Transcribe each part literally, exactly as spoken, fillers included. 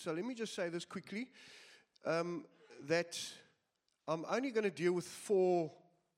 So let me just say this quickly, um, that I'm only going to deal with four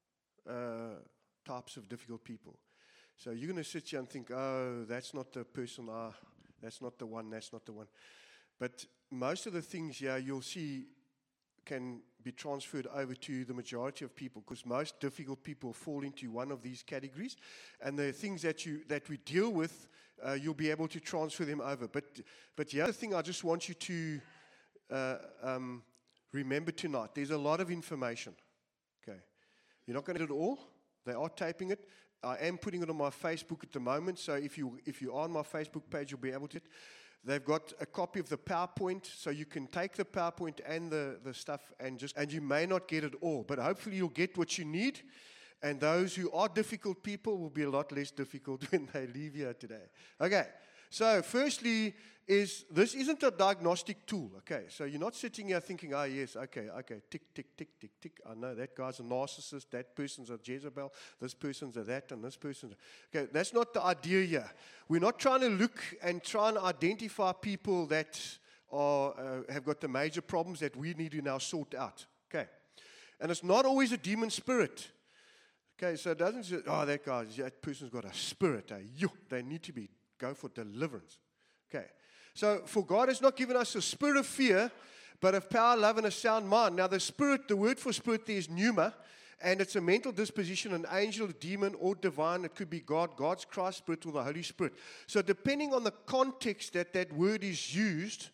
uh, types of difficult people. So you're going to sit here and think, oh, that's not the person, ah, that's not the one, that's not the one. But most of the things here you'll see can be transferred over to the majority of people, because most difficult people fall into one of these categories, and the things that you that we deal with, uh, you'll be able to transfer them over. But but the other thing I just want you to uh, um, remember tonight, there's a lot of information. Okay, you're not going to get it all. They are taping it. I am putting it on my Facebook at the moment, so if you if you are on my Facebook page, you'll be able to. They've got a copy of the PowerPoint, so you can take the PowerPoint and the, the stuff and just, and you may not get it all, but hopefully you'll get what you need, and those who are difficult people will be a lot less difficult when they leave here today. Okay, so firstly is, this isn't a diagnostic tool, okay? So you're not sitting here thinking, oh yes, okay, okay, tick, tick, tick, tick, tick. I know that guy's a narcissist, that person's a Jezebel, this person's a that, and this person's a... Okay, that's not the idea here. We're not trying to look and try and identify people that are, uh, have got the major problems that we need to now sort out, okay? And it's not always a demon spirit. Okay, so it doesn't say, oh, that guy, that person's got a spirit. Eh? Yo, they need to be, go for deliverance. Okay. So, for God has not given us a spirit of fear, but of power, love, and a sound mind. Now, the spirit, the word for spirit there is pneuma, and it's a mental disposition, an angel, a demon, or divine. It could be God, God's Christ Spirit, or the Holy Spirit. So, depending on the context that that word is used,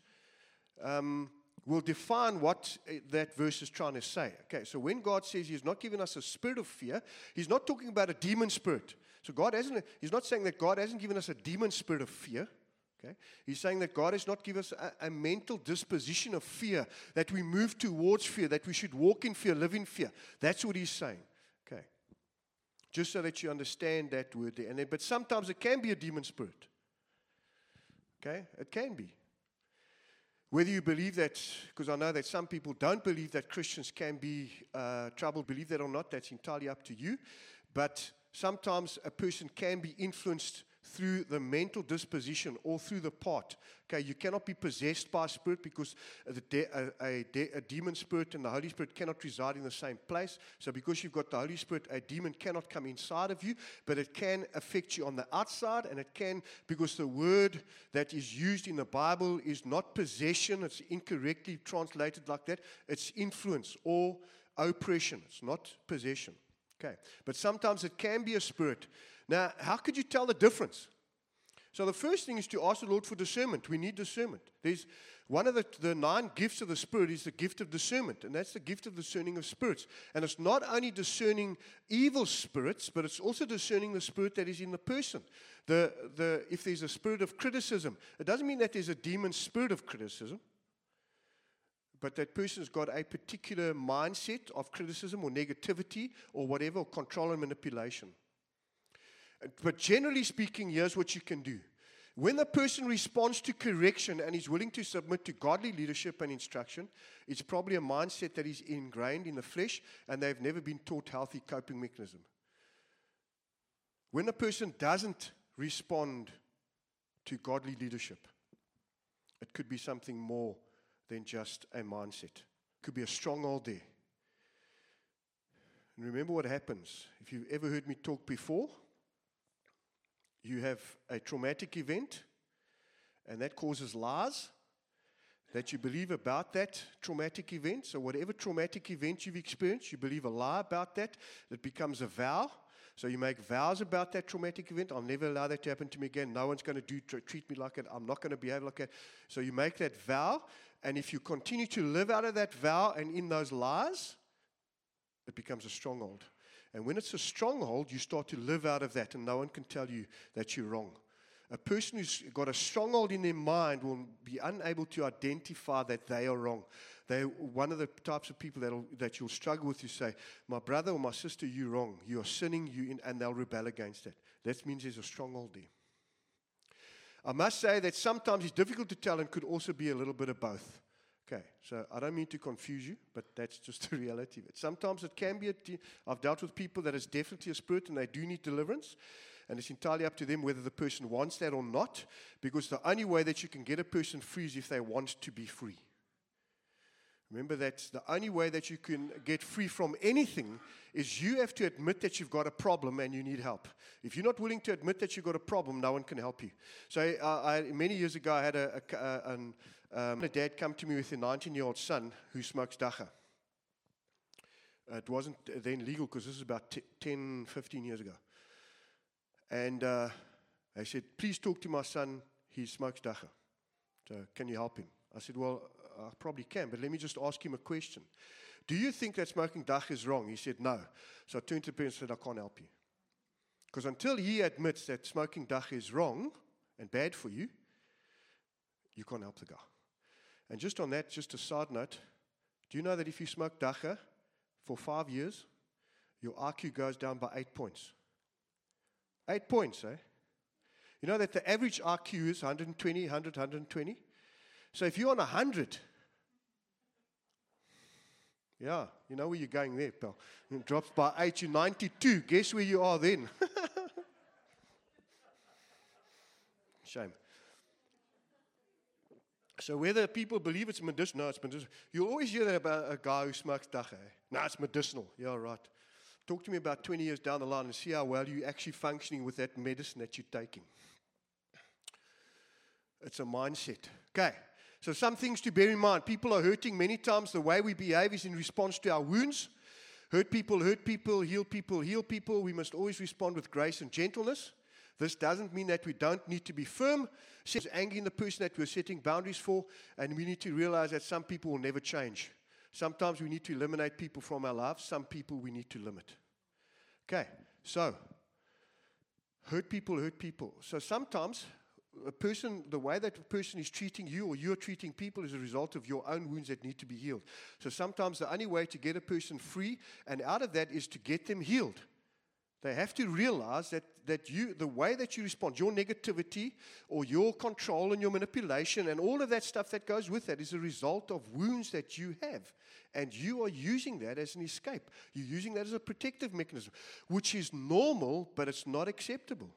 um, will define what that verse is trying to say. Okay, so when God says He's not given us a spirit of fear, He's not talking about a demon spirit. So God hasn't, He's not saying that God hasn't given us a demon spirit of fear. Okay? He's saying that God has not given us a, a mental disposition of fear, that we move towards fear, that we should walk in fear, live in fear. That's what He's saying. Okay. Just so that you understand that word there. And then, but sometimes it can be a demon spirit. Okay? It can be. Whether you believe that, because I know that some people don't believe that Christians can be uh, troubled, believe that or not, that's entirely up to you. But sometimes a person can be influenced through the mental disposition or through the part. Okay, you cannot be possessed by a spirit, because the de- a, a, de- a demon spirit and the Holy Spirit cannot reside in the same place. So because you've got the Holy Spirit, a demon cannot come inside of you, but it can affect you on the outside, and it can, because the word that is used in the Bible is not possession, it's incorrectly translated like that, it's influence or oppression, it's not possession. Okay, but sometimes it can be a spirit. Now, how could you tell the difference? So the first thing is to ask the Lord for discernment. We need discernment. There's one of the, the nine gifts of the Spirit is the gift of discernment, and that's the gift of discerning of spirits. And it's not only discerning evil spirits, but it's also discerning the spirit that is in the person. The, the, if there's a spirit of criticism, it doesn't mean that there's a demon spirit of criticism, but that person's got a particular mindset of criticism or negativity or whatever, or control and manipulation. But generally speaking, here's what you can do. When the person responds to correction and is willing to submit to godly leadership and instruction, it's probably a mindset that is ingrained in the flesh, and they've never been taught healthy coping mechanism. When a person doesn't respond to godly leadership, it could be something more than just a mindset. It could be a stronghold there. And remember what happens. If you've ever heard me talk before, you have a traumatic event, and that causes lies that you believe about that traumatic event. So whatever traumatic event you've experienced, you believe a lie about that. It becomes a vow. So you make vows about that traumatic event. I'll never allow that to happen to me again. No one's going to do treat me like that. I'm not going to behave like that. So you make that vow, and if you continue to live out of that vow and in those lies, it becomes a stronghold. And when it's a stronghold, you start to live out of that, and no one can tell you that you're wrong. A person who's got a stronghold in their mind will be unable to identify that they are wrong. They're one of the types of people that'll, that you'll struggle with. You say, my brother or my sister, you're wrong. You are sinning, you in, and they'll rebel against that. That means there's a stronghold there. I must say that sometimes it's difficult to tell and could also be a little bit of both. Okay, so I don't mean to confuse you, but that's just the reality of it. Sometimes it can be a, de- I've dealt with people that is definitely a spirit and they do need deliverance. and it's entirely up to them whether the person wants that or not, because the only way that you can get a person free is if they want to be free. Remember that the only way that you can get free from anything is you have to admit that you've got a problem and you need help. If you're not willing to admit that you've got a problem, no one can help you. So uh, I, many years ago, I had a, a, a, an, um, a dad come to me with a nineteen-year-old son who smokes dacha. It wasn't then legal because this is about t- ten, fifteen years ago. And uh, I said, please talk to my son. He smokes dacha. So can you help him? I said, well, I probably can, but let me just ask him a question. Do you think that smoking dacha is wrong? He said, no. So I turned to the parents and said, I can't help you. Because until he admits that smoking dacha is wrong and bad for you, you can't help the guy. And just on that, just a side note, do you know that if you smoke dacha for five years, your I Q goes down by eight points? Eight points, eh? You know that the average I Q is one hundred twenty, one hundred, one hundred twenty? So if you're on one hundred, yeah, you know where you're going there, pal. It drops by eight, you're ninety-two. Guess where you are then? Shame. So whether people believe it's medicinal, no, it's medicinal. You always hear that about a guy who smokes dacha. Eh? No, it's medicinal. Yeah, right. Talk to me about twenty years down the line and see how well you're actually functioning with that medicine that you're taking. It's a mindset. Okay. So some things to bear in mind. People are hurting many times. The way we behave is in response to our wounds. Hurt people, hurt people, heal people, heal people. We must always respond with grace and gentleness. This doesn't mean that we don't need to be firm. It's angering the person that we're setting boundaries for, and we need to realize that some people will never change. Sometimes we need to eliminate people from our lives. Some people we need to limit. Okay, so hurt people, hurt people. So sometimes a person, the way that a person is treating you or you're treating people is a result of your own wounds that need to be healed. So sometimes the only way to get a person free and out of that is to get them healed. They have to realize that, that you, the way that you respond, your negativity or your control and your manipulation and all of that stuff that goes with that is a result of wounds that you have. And you are using that as an escape. You're using that as a protective mechanism, which is normal, but it's not acceptable.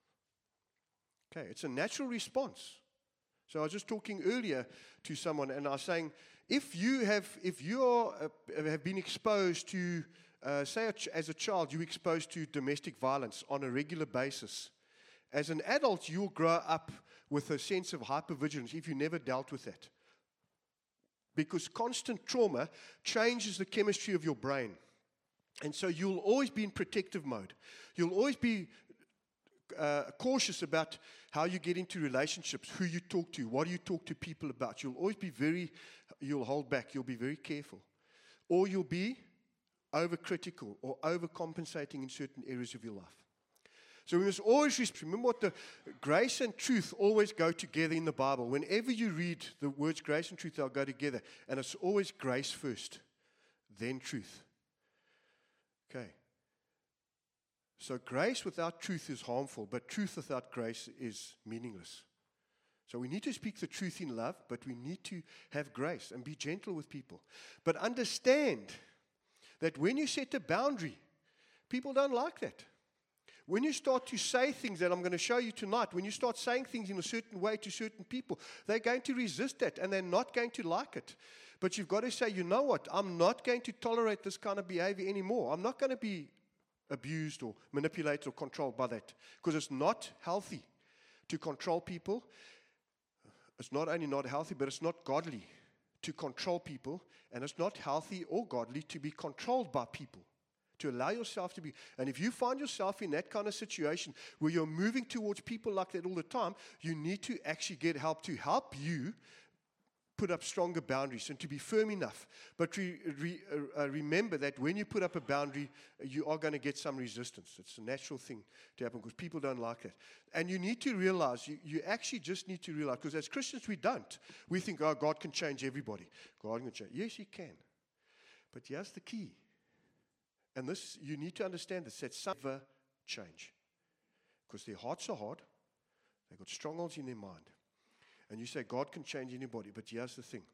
Okay, it's a natural response. So I was just talking earlier to someone, and I was saying, if you have, if you are, uh, have been exposed to, uh, say, as a child, you're exposed to domestic violence on a regular basis. As an adult, you'll grow up with a sense of hypervigilance if you never dealt with that. Because constant trauma changes the chemistry of your brain. And so you'll always be in protective mode. You'll always be uh, cautious about how you get into relationships, who you talk to, what do you talk to people about. You'll always be very, you'll hold back, you'll be very careful. Or you'll be overcritical or overcompensating in certain areas of your life. So we must always remember what the grace and truth always go together in the Bible. Whenever you read the words grace and truth, they'll go together. And it's always grace first, then truth. Okay. So grace without truth is harmful, but truth without grace is meaningless. So we need to speak the truth in love, but we need to have grace and be gentle with people. But understand that when you set a boundary, people don't like that. When you start to say things that I'm going to show you tonight, when you start saying things in a certain way to certain people, they're going to resist that and they're not going to like it. But you've got to say, you know what, I'm not going to tolerate this kind of behavior anymore. I'm not going to be abused or manipulated or controlled by that, because it's not healthy to control people. It's not only not healthy, but it's not godly to control people, and it's not healthy or godly to be controlled by people. To allow yourself to be, and if you find yourself in that kind of situation where you're moving towards people like that all the time, you need to actually get help to help you put up stronger boundaries and to be firm enough. But re, re, uh, remember that when you put up a boundary, you are going to get some resistance. It's a natural thing to happen because people don't like it. And you need to realize, you, you actually just need to realize, because as Christians we don't. We think, oh, God can change everybody. God can change. Yes, He can. But here's the key. And this, you need to understand this, that some never change. Because their hearts are hard. They've got strongholds in their mind. And you say, God can change anybody. But here's the thing.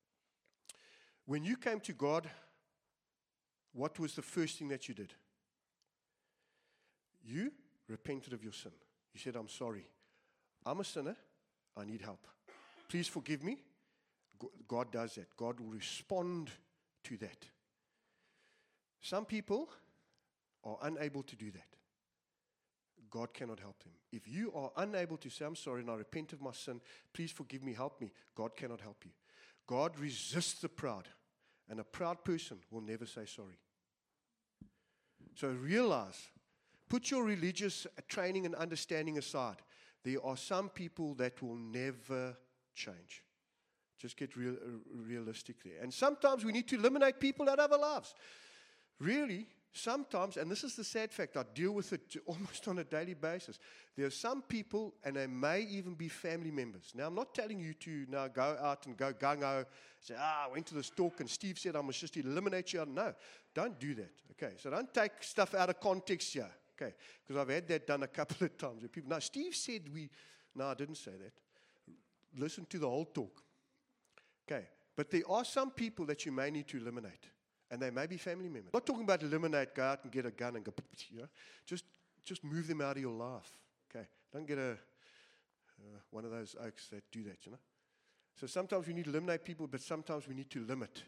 When you came to God, what was the first thing that you did? You repented of your sin. You said, I'm sorry. I'm a sinner. I need help. Please forgive me. God does that. God will respond to that. Some people are unable to do that. God cannot help them. If you are unable to say, I'm sorry and I repent of my sin, please forgive me, help me, God cannot help you. God resists the proud, and a proud person will never say sorry. So realize, put your religious training and understanding aside. There are some people that will never change. Just get real, uh, realistic there. And sometimes we need to eliminate people out of our lives. Really, sometimes, and this is the sad fact, I deal with it almost on a daily basis. There are some people, and they may even be family members. Now, I'm not telling you to now go out and go gung-ho, say, ah, I went to this talk, and Steve said I must just eliminate you. No, don't do that. Okay, so don't take stuff out of context here. Okay, because I've had that done a couple of times. Where people, no, Steve said we, no, I didn't say that. Listen to the whole talk. Okay, but there are some people that you may need to eliminate. And they may be family members. I'm not talking about eliminate, go out and get a gun and go, you know. Just, just move them out of your life. Okay, don't get a uh, one of those oaks that do that, you know. So sometimes we need to eliminate people, but sometimes we need to limit.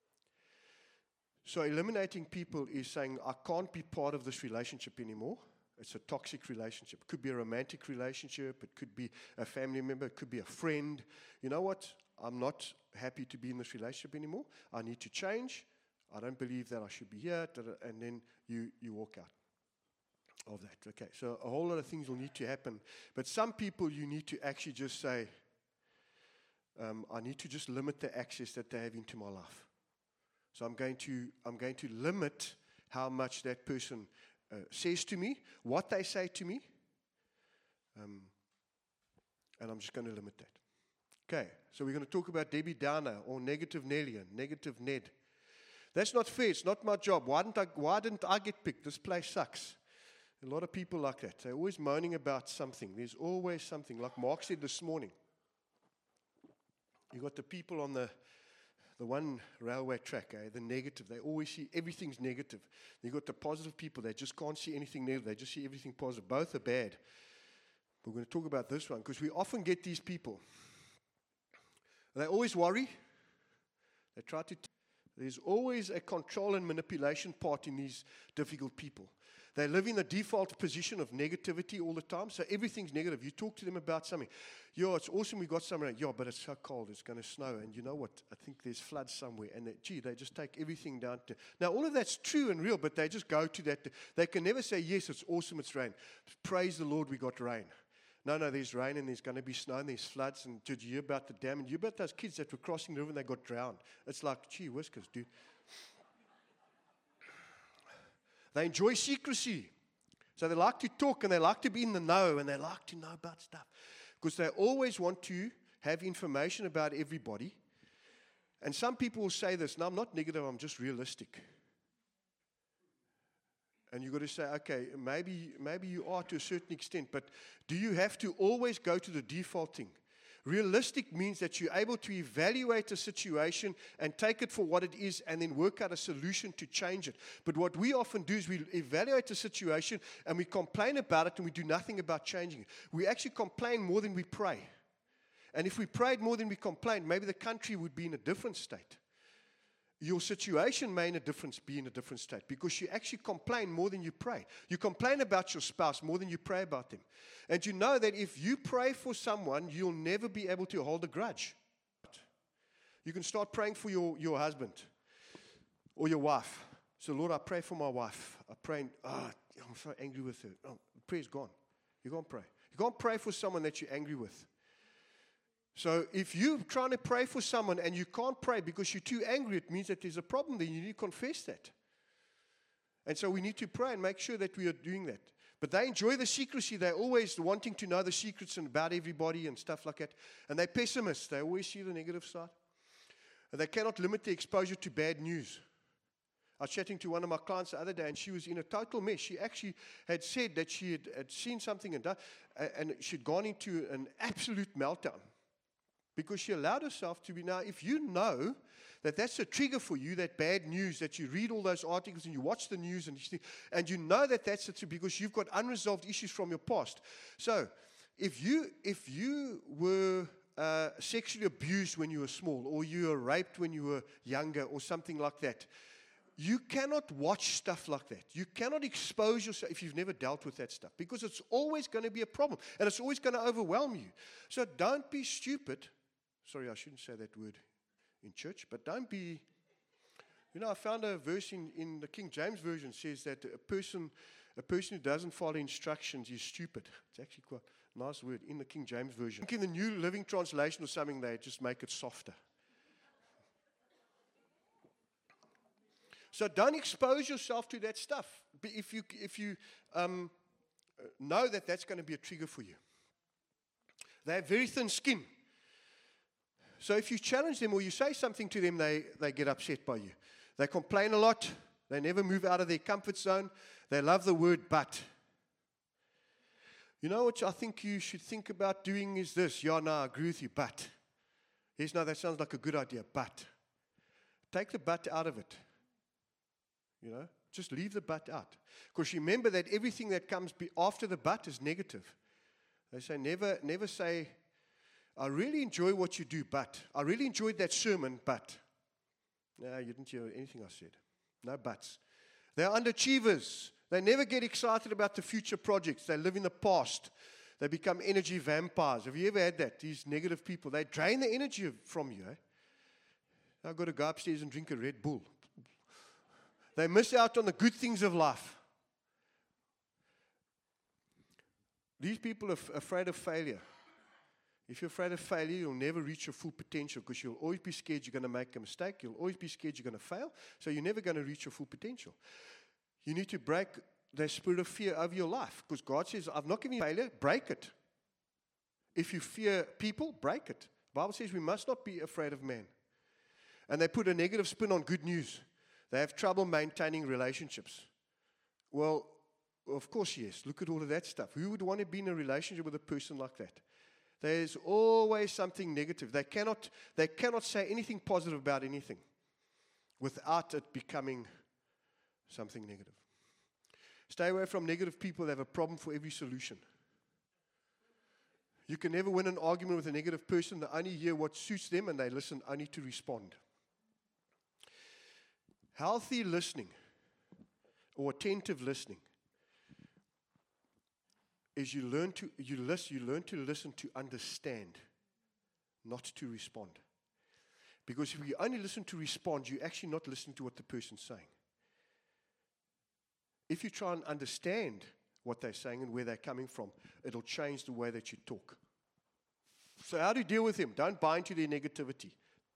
So eliminating people is saying, I can't be part of this relationship anymore. It's a toxic relationship. It could be a romantic relationship. It could be a family member. It could be a friend. You know what? I'm not happy to be in this relationship anymore. I need to change. I don't believe that I should be here, and then you, you walk out of that. Okay, so a whole lot of things will need to happen. But some people you need to actually just say, um, I need to just limit the access that they have into my life. So I'm going to, I'm going to limit how much that person uh, says to me, what they say to me, um, and I'm just going to limit that. Okay, so we're going to talk about Debbie Downer, or negative Nelly, and negative Ned. That's not fair. It's not my job. Why didn't I, why didn't I get picked? This place sucks. A lot of people like that. They're always moaning about something. There's always something. Like Mark said this morning, you got the people on the the one railway track, eh, the negative. They always see everything's negative. You got the positive people. They just can't see anything negative. They just see everything positive. Both are bad. We're going to talk about this one because we often get these people. They always worry. They try to... T- There's always a control and manipulation part in these difficult people. They live in the default position of negativity all the time, so everything's negative. You talk to them about something. Yo, it's awesome we got somewhere. Yo, but it's so cold. It's going to snow. And you know what? I think there's floods somewhere. And, they, gee, they just take everything down to... Now, all of that's true and real, but they just go to that. They can never say, yes, it's awesome, it's rain. Praise the Lord, we got rain. No, no, there's rain and there's going to be snow and there's floods. And did you hear about the dam? And you hear about those kids that were crossing the river and they got drowned. It's like, gee whiskers, dude. They enjoy secrecy. So they like to talk and they like to be in the know and they like to know about stuff. Because they always want to have information about everybody. And some people will say this, no, I'm not negative, I'm just realistic. And you've got to say, okay, maybe maybe you are to a certain extent, but do you have to always go to the default thing? Realistic means that you're able to evaluate a situation and take it for what it is and then work out a solution to change it. But what we often do is we evaluate a situation and we complain about it and we do nothing about changing it. We actually complain more than we pray. And if we prayed more than we complained, maybe the country would be in a different state. Your situation may in a difference be in a different state because you actually complain more than you pray. You complain about your spouse more than you pray about them. And you know that if you pray for someone, you'll never be able to hold a grudge. You can start praying for your, your husband or your wife. So, Lord, I pray for my wife. I pray, oh, I'm so angry with her. Oh, the prayer's gone. You can't pray. You can't pray for someone that you're angry with. So if you're trying to pray for someone and you can't pray because you're too angry, it means that there's a problem there. You need to confess that. And so we need to pray and make sure that we are doing that. But they enjoy the secrecy. They're always wanting to know the secrets and about everybody and stuff like that. And they're pessimists. They always see the negative side. And they cannot limit their exposure to bad news. I was chatting to one of my clients the other day, and she was in a total mess. She actually had said that she had, had seen something and done, and she'd gone into an absolute meltdown. Because she allowed herself to be. Now, if you know that that's a trigger for you, that bad news, that you read all those articles and you watch the news and you, think, and you know that that's it because you've got unresolved issues from your past. So, if you if you were uh, sexually abused when you were small, or you were raped when you were younger, or something like that, you cannot watch stuff like that. You cannot expose yourself if you've never dealt with that stuff, because it's always going to be a problem, and it's always going to overwhelm you. So don't be stupid. Sorry, I shouldn't say that word in church, but don't be, you know, I found a verse in, in the King James Version says that a person, a person who doesn't follow instructions is stupid. It's actually quite a nice word in the King James Version. I think in the New Living Translation or something, they just make it softer. So don't expose yourself to that stuff. If you, if you um, know that that's going to be a trigger for you. They have very thin skin. So if you challenge them or you say something to them, they, they get upset by you. They complain a lot. They never move out of their comfort zone. They love the word but. You know what I think you should think about doing is this. Yeah, no, I agree with you, but. Yes, no, that sounds like a good idea, but. Take the but out of it. You know, just leave the but out. Because remember that everything that comes be after the but is negative. They say never, never say, I really enjoy what you do, but. I really enjoyed that sermon, but. No, you didn't hear anything I said. No buts. They're underachievers. They never get excited about the future projects. They live in the past. They become energy vampires. Have you ever had that? These negative people, they drain the energy from you. Eh? I've got to go upstairs and drink a Red Bull. They miss out on the good things of life. These people are f- afraid of failure. If you're afraid of failure, you'll never reach your full potential because you'll always be scared you're going to make a mistake. You'll always be scared you're going to fail. So you're never going to reach your full potential. You need to break the spirit of fear over your life because God says, I've not given you failure, break it. If you fear people, break it. The Bible says we must not be afraid of man. And they put a negative spin on good news. They have trouble maintaining relationships. Well, of course, yes. Look at all of that stuff. Who would want to be in a relationship with a person like that? There's always something negative. They cannot, they cannot say anything positive about anything without it becoming something negative. Stay away from negative people. They have a problem for every solution. You can never win an argument with a negative person. They only hear what suits them and they listen only to respond. Healthy listening or attentive listening is you learn to you listen, you learn to listen to understand, not to respond. Because if you only listen to respond, you're actually not listening to what the person's saying. If you try and understand what they're saying and where they're coming from, it'll change the way that you talk. So how do you deal with them? Don't buy into their negativity.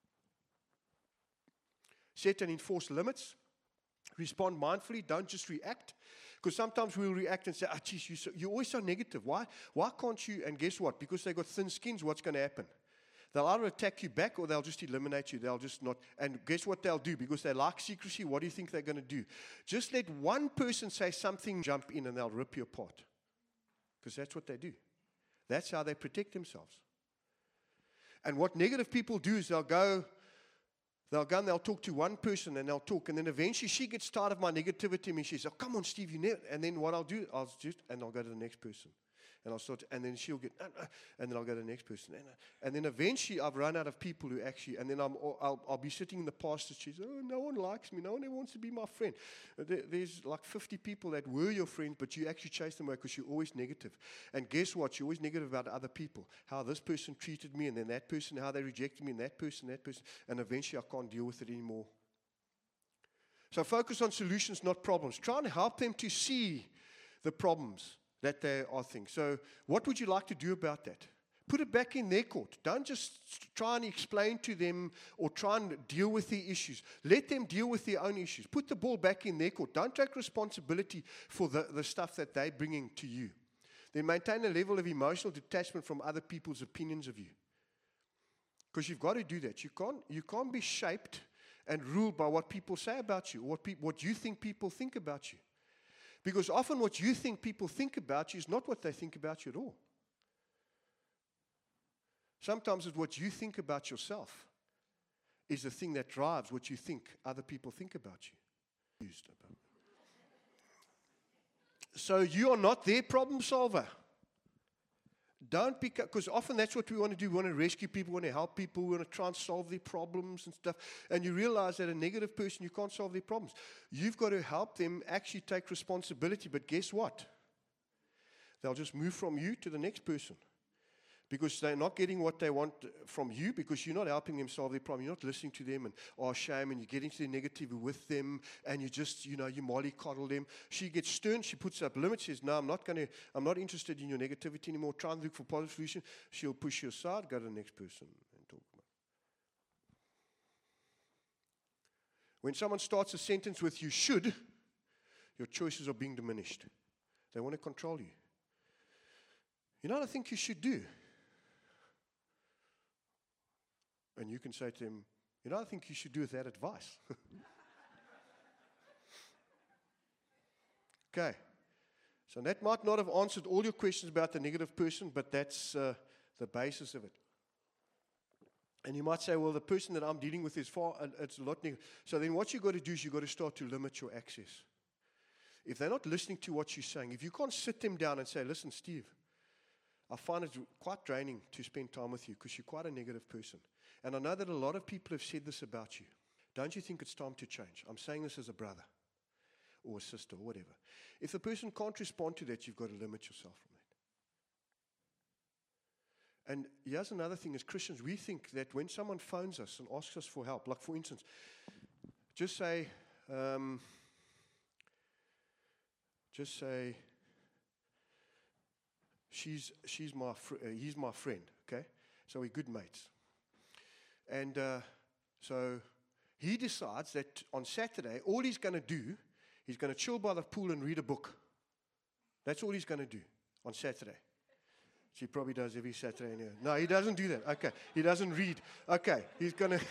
Set and enforce limits. Respond mindfully. Don't just react. Because sometimes we'll react and say, ah, geez, you're, so, you're always so negative. Why? Why can't you? And guess what? Because they've got thin skins, what's going to happen? They'll either attack you back or they'll just eliminate you. They'll just not. And guess what they'll do? Because they like secrecy, what do you think they're going to do? Just let one person say something, jump in, and they'll rip you apart. Because that's what they do. That's how they protect themselves. And what negative people do is they'll go... They'll go and they'll talk to one person and they'll talk. And then eventually she gets tired of my negativity and she says, oh, come on, Steve, you never. And then what I'll do, I'll just, and I'll go to the next person. And I'll start, and then she'll get, uh, uh, and then I'll go to the next person. And, uh, and then eventually I've run out of people who actually, and then I'm, I'll, I'll be sitting in the pastor's chair. Oh, no one likes me. No one ever wants to be my friend. There, there's like fifty people that were your friends, but you actually chase them away because you're always negative. And guess what? You're always negative about other people. How this person treated me, and then that person, how they rejected me, and that person, that person. And eventually I can't deal with it anymore. So focus on solutions, not problems. Try and help them to see the problems that they are things. So what would you like to do about that? Put it back in their court. Don't just try and explain to them or try and deal with the issues. Let them deal with their own issues. Put the ball back in their court. Don't take responsibility for the, the stuff that they're bringing to you. Then maintain a level of emotional detachment from other people's opinions of you. Because you've got to do that. You can't, you can't be shaped and ruled by what people say about you or what, pe- what you think people think about you. Because often what you think people think about you is not what they think about you at all. Sometimes it's what you think about yourself is the thing that drives what you think other people think about you. So you are not their problem solver. Don't pick up, because often that's what we want to do. We want to rescue people, we want to help people, we want to try and solve their problems and stuff. And you realize that a negative person, you can't solve their problems. You've got to help them actually take responsibility. But guess what? They'll just move from you to the next person. Because they're not getting what they want from you, because you're not helping them solve their problem. You're not listening to them and, oh, shame, and you get into the negative with them, and you just, you know, you mollycoddle them. She gets stern, she puts up limits, says, no, I'm not going to, I'm not interested in your negativity anymore. Try and look for positive solution. She'll push you aside, go to the next person and talk about it. When someone starts a sentence with you should, your choices are being diminished. They want to control you. You know what I think you should do? And you can say to them, you know, I think you should do with that advice. Okay. So that might not have answered all your questions about the negative person, but that's uh, the basis of it. And you might say, well, the person that I'm dealing with is far, uh, it's a lot negative. So then what you've got to do is you've got to start to limit your access. If they're not listening to what you're saying, if you can't sit them down and say, listen, Steve, I find it quite draining to spend time with you because you're quite a negative person. And I know that a lot of people have said this about you. Don't you think it's time to change? I'm saying this as a brother or a sister or whatever. If the person can't respond to that, you've got to limit yourself from that. And here's another thing. As Christians, we think that when someone phones us and asks us for help, like for instance, just say, um, just say, she's, she's my fr- uh, he's my friend, okay? So we're good mates. And uh, so he decides that on Saturday, all he's going to do, he's going to chill by the pool and read a book. That's all he's going to do on Saturday. She probably does every Saturday anyway. No, he doesn't do that. Okay, he doesn't read. Okay, he's going to...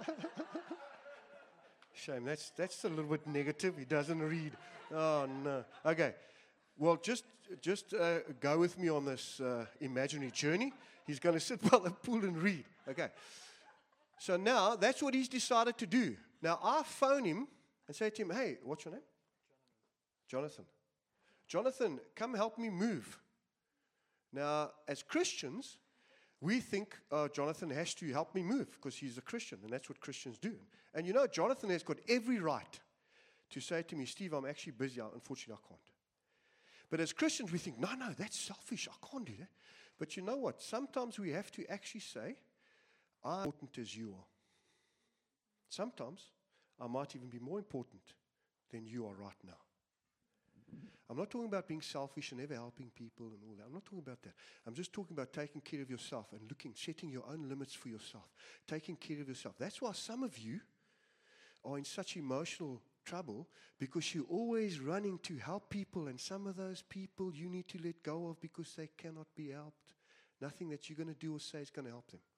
Shame, that's, that's a little bit negative. He doesn't read. Oh, no. Okay, well, just, just uh, go with me on this uh, imaginary journey. He's going to sit by the pool and read. Okay. So now, that's what he's decided to do. Now, I phone him and say to him, hey, what's your name? Jonathan. Jonathan, come help me move. Now, as Christians, we think, oh, Jonathan has to help me move because he's a Christian, and that's what Christians do. And you know, Jonathan has got every right to say to me, Steve, I'm actually busy. Unfortunately, I can't. But as Christians, we think, no, no, that's selfish. I can't do that. But you know what? Sometimes we have to actually say, I'm important as you are. Sometimes I might even be more important than you are right now. I'm not talking about being selfish and never helping people and all that. I'm not talking about that. I'm just talking about taking care of yourself and looking, setting your own limits for yourself, taking care of yourself. That's why some of you are in such emotional trouble, because you're always running to help people, and some of those people you need to let go of because they cannot be helped. Nothing that you're going to do or say is going to help them.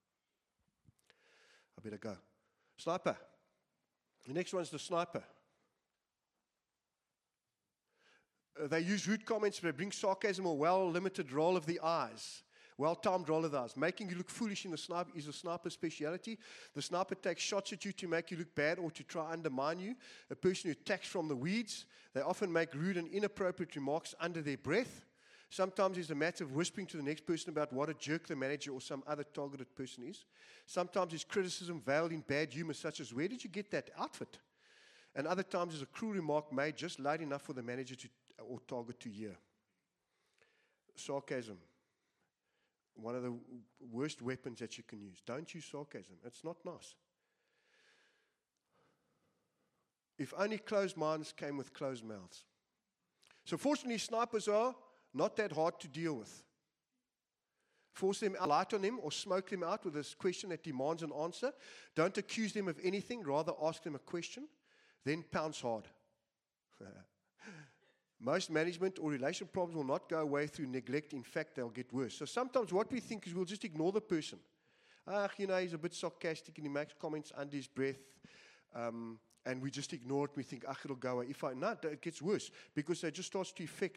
I better go. Sniper. The next one's the sniper. Uh, they use rude comments, but they bring sarcasm or well-limited roll of the eyes. Well-timed roll of the eyes. Making you look foolish in the sniper is a sniper's speciality. The sniper takes shots at you to make you look bad or to try undermine you. A person who attacks from the weeds. They often make rude and inappropriate remarks under their breath. Sometimes it's a matter of whispering to the next person about what a jerk the manager or some other targeted person is. Sometimes it's criticism veiled in bad humor, such as, where did you get that outfit? And other times it's a cruel remark made just loud enough for the manager to, or target to hear. Sarcasm. One of the worst weapons that you can use. Don't use sarcasm. It's not nice. If only closed minds came with closed mouths. So fortunately, snipers are not that hard to deal with. Force them out, light on them, or smoke them out with a question that demands an answer. Don't accuse them of anything, rather ask them a question, then pounce hard. Most management or relation problems will not go away through neglect. In fact, they'll get worse. So sometimes what we think is we'll just ignore the person. Ah, you know, he's a bit sarcastic and he makes comments under his breath. Um, and we just ignore it. We think, ah, it'll go away. If I, no, it gets worse because it just starts to affect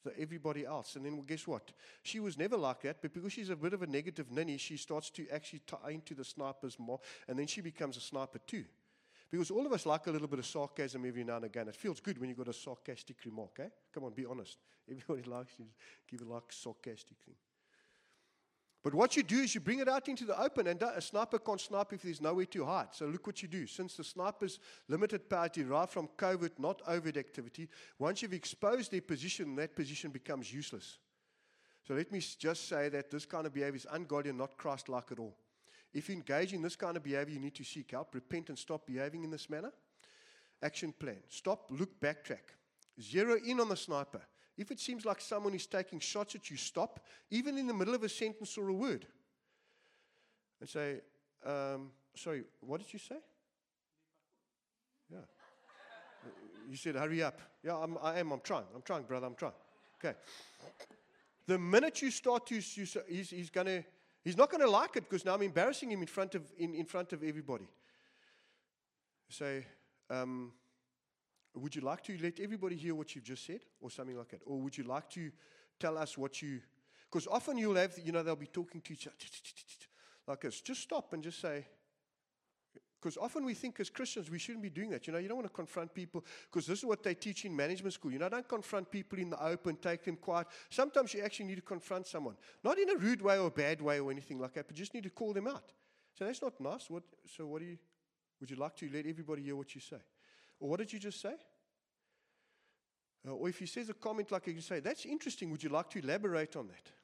the everybody else. And then well, guess what? She was never like that, but because she's a bit of a negative ninny, she starts to actually tie into the snipers more, and then she becomes a sniper too. Because all of us like a little bit of sarcasm every now and again. It feels good when you got a sarcastic remark, eh? Come on, be honest. Everybody likes to give a like sarcastic thing. But what you do is you bring it out into the open, and a sniper can't snipe if there's nowhere to hide. So look what you do. Since the sniper's limited power derived from covert, not overt activity, once you've exposed their position, that position becomes useless. So let me just say that this kind of behavior is ungodly and not Christ-like at all. If you engage in this kind of behavior, you need to seek help, repent, and stop behaving in this manner. Action plan. Stop, look, backtrack. Zero in on the sniper. If it seems like someone is taking shots at you, stop, even in the middle of a sentence or a word. And say, um, sorry, what did you say? Yeah. You said, hurry up. Yeah, I'm, I am, I'm trying. I'm trying, brother, I'm trying. Okay. The minute you start to, you, he's, he's going to, he's not going to like it because now I'm embarrassing him in front of, in, in front of everybody. Say, um, would you like to let everybody hear what you've just said? Or something like that. Or would you like to tell us what you... Because often you'll have, you know, they'll be talking to each other like this. Just stop and just say... Because often we think as Christians we shouldn't be doing that. You know, you don't want to confront people. Because this is what they teach in management school. You know, don't confront people in the open, take them quiet. Sometimes you actually need to confront someone. Not in a rude way or a bad way or anything like that, but just need to call them out. So that's not nice. What? So what do you... Would you like to let everybody hear what you say? Or what did you just say? Uh, or if he says a comment like you say, that's interesting, would you like to elaborate on that?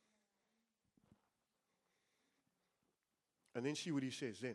And then see what he says then.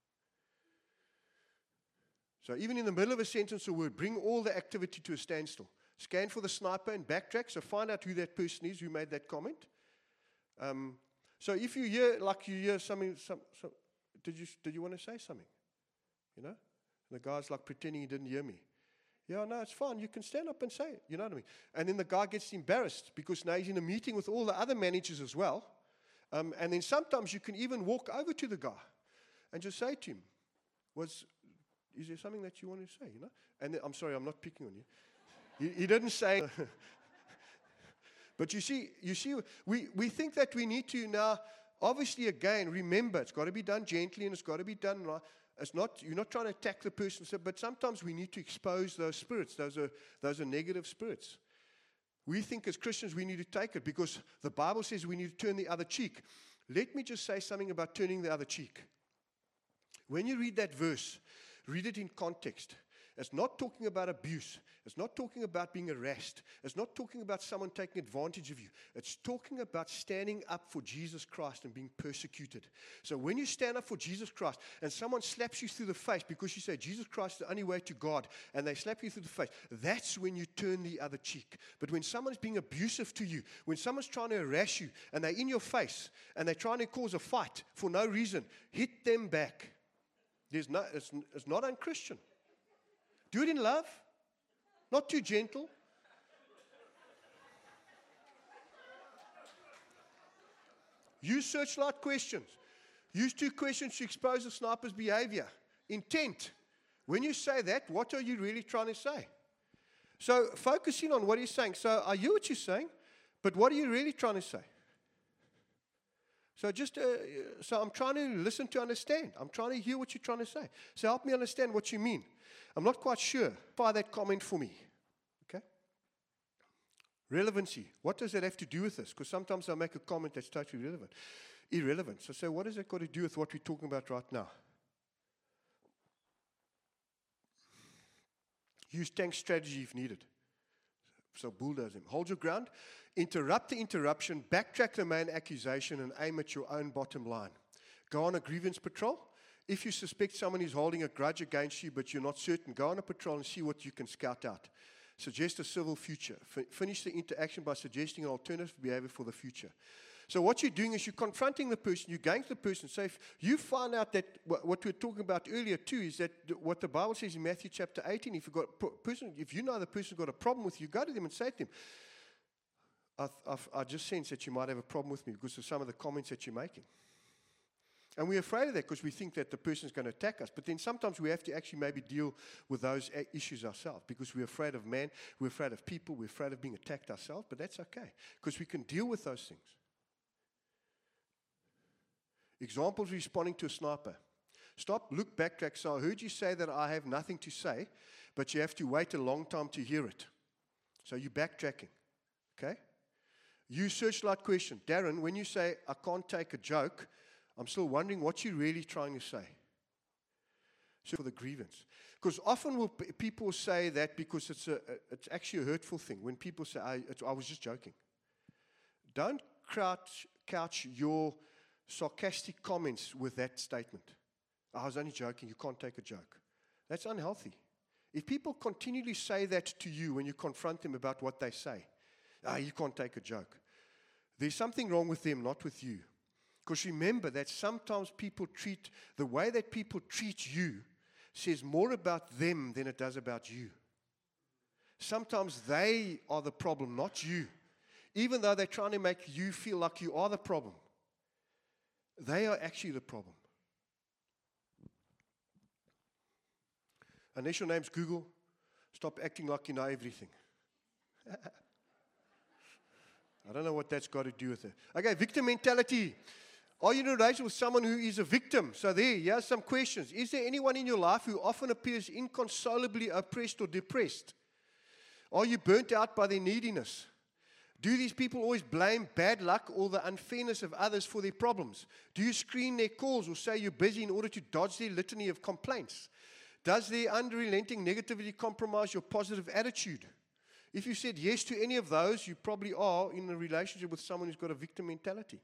So even in the middle of a sentence or word, bring all the activity to a standstill. Scan for the sniper and backtrack, so find out who that person is who made that comment. Um, so if you hear, like you hear something, some, some, did you did you want to say something? You know? And the guy's like pretending he didn't hear me. Yeah, no, it's fine. You can stand up and say it. You know what I mean? And then the guy gets embarrassed because now he's in a meeting with all the other managers as well. Um, and then sometimes you can even walk over to the guy and just say to him, "Was is there something that you want to say?" You know? And then, I'm sorry, I'm not picking on you. He, he didn't say. But you see, you see, we, we think that we need to now, obviously, again, remember, it's got to be done gently and it's got to be done right. It's not, you're not trying to attack the person, but sometimes we need to expose those spirits. Those are, those are negative spirits. We think as Christians we need to take it because the Bible says we need to turn the other cheek. Let me just say something about turning the other cheek. When you read that verse, read it in context. It's not talking about abuse. It's not talking about being harassed. It's not talking about someone taking advantage of you. It's talking about standing up for Jesus Christ and being persecuted. So when you stand up for Jesus Christ and someone slaps you through the face because you say Jesus Christ is the only way to God and they slap you through the face, that's when you turn the other cheek. But when someone's being abusive to you, when someone's trying to harass you and they're in your face and they're trying to cause a fight for no reason, hit them back. There's no, it's, it's not unchristian. Do it in love, not too gentle. Use searchlight questions. Use two questions to expose the sniper's behavior. Intent. When you say that, what are you really trying to say? So focus in on what he's saying. So I hear what you're saying, but what are you really trying to say? So just, uh, so I'm trying to listen to understand. I'm trying to hear what you're trying to say. So help me understand what you mean. I'm not quite sure. Fire that comment for me. Okay? Relevancy. What does that have to do with this? Because sometimes I'll make a comment that's totally irrelevant. Irrelevant. So say, what has that got to do with what we're talking about right now? Use tank strategy if needed. So bulldoze him. Hold your ground. Interrupt the interruption. Backtrack the main accusation and aim at your own bottom line. Go on a grievance patrol. If you suspect someone is holding a grudge against you, but you're not certain, go on a patrol and see what you can scout out. Suggest a civil future. F- finish the interaction by suggesting an alternative behavior for the future. So what you're doing is you're confronting the person, you're going to the person. So if you find out that what, what we were talking about earlier too is that what the Bible says in Matthew chapter eighteen, if, you've got a person, if you know the person's got a problem with you, go to them and say to them, I, I, I just sense that you might have a problem with me because of some of the comments that you're making. And we're afraid of that because we think that the person's going to attack us. But then sometimes we have to actually maybe deal with those a- issues ourselves because we're afraid of man, we're afraid of people, we're afraid of being attacked ourselves. But that's okay because we can deal with those things. Examples responding to a sniper. Stop, look, backtrack. So I heard you say that I have nothing to say, but you have to wait a long time to hear it. So you're backtracking. Okay? You searchlight question. Darren, when you say I can't take a joke, I'm still wondering what you're really trying to say. So for the grievance. Because often will p- people say that because it's, a, it's actually a hurtful thing. When people say, I, it's, I was just joking. Don't couch, couch your sarcastic comments with that statement. I was only joking, you can't take a joke. That's unhealthy. If people continually say that to you when you confront them about what they say, ah, you can't take a joke. There's something wrong with them, not with you. Because remember that sometimes people treat, the way that people treat you says more about them than it does about you. Sometimes they are the problem, not you. Even though they're trying to make you feel like you are the problem. They are actually the problem. Unless your name's Google, stop acting like you know everything. I don't know what that's got to do with it. Okay, victim mentality. Are you in a relationship with someone who is a victim? So there, here's some questions. Is there anyone in your life who often appears inconsolably oppressed or depressed? Are you burnt out by their neediness? Do these people always blame bad luck or the unfairness of others for their problems? Do you screen their calls or say you're busy in order to dodge their litany of complaints? Does their unrelenting negativity compromise your positive attitude? If you said yes to any of those, you probably are in a relationship with someone who's got a victim mentality.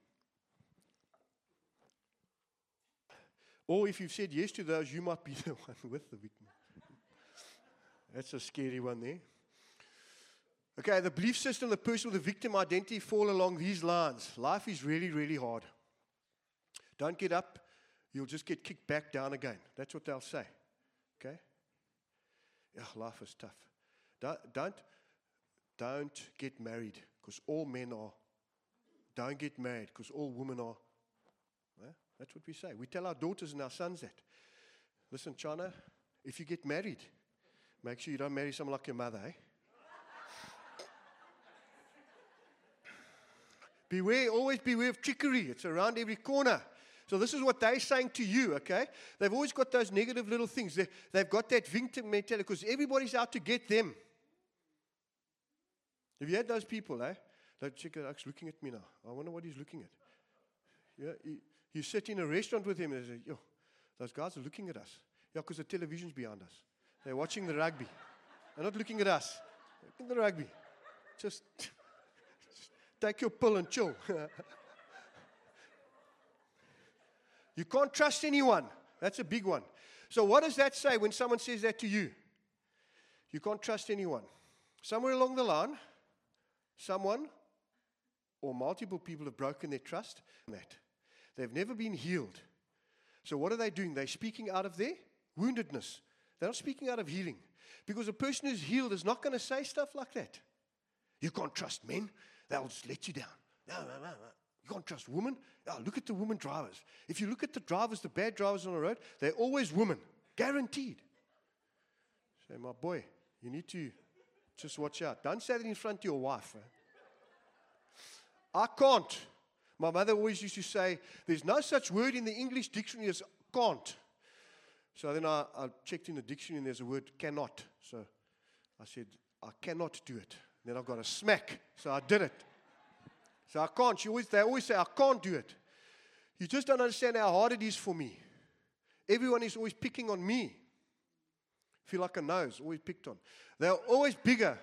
Or if you've said yes to those, you might be the one with the victim. That's a scary one there. Okay, the belief system, the person with the victim identity fall along these lines. Life is really, really hard. Don't get up, you'll just get kicked back down again. That's what they'll say. Okay? Yeah, life is tough. Don't, don't, don't get married because all men are. Don't get married because all women are. Well, that's what we say. We tell our daughters and our sons that. Listen, China, if you get married, make sure you don't marry someone like your mother, eh? Beware, always beware of trickery. It's around every corner. So this is what they're saying to you, okay? They've always got those negative little things. They, they've got that victim mentality because everybody's out to get them. Have you had those people, eh? That chick is looking at me now. I wonder what he's looking at. Yeah, you, you sit in a restaurant with him and they say, yo, those guys are looking at us. Yeah, because the television's behind us. They're watching the rugby. They're not looking at us. They're looking at the rugby. Just... Take your pill and chill. You can't trust anyone. That's a big one. So what does that say when someone says that to you? You can't trust anyone. Somewhere along the line, someone or multiple people have broken their trust in that. They've never been healed. So what are they doing? They're speaking out of their woundedness. They're not speaking out of healing. Because a person who's healed is not going to say stuff like that. You can't trust men. They'll just let you down. No, no, no, no. You can't trust women. Oh, look at the women drivers. If you look at the drivers, the bad drivers on the road, they're always women. Guaranteed. Say, my boy, you need to just watch out. Don't say that in front of your wife. Eh? I can't. My mother always used to say, there's no such word in the English dictionary as can't. So then I, I checked in the dictionary and there's a word cannot. So I said, I cannot do it. Then I got a smack, so I did it. So I can't. She always, they always say, I can't do it. You just don't understand how hard it is for me. Everyone is always picking on me. Feel like a nose, always picked on. They're always bigger.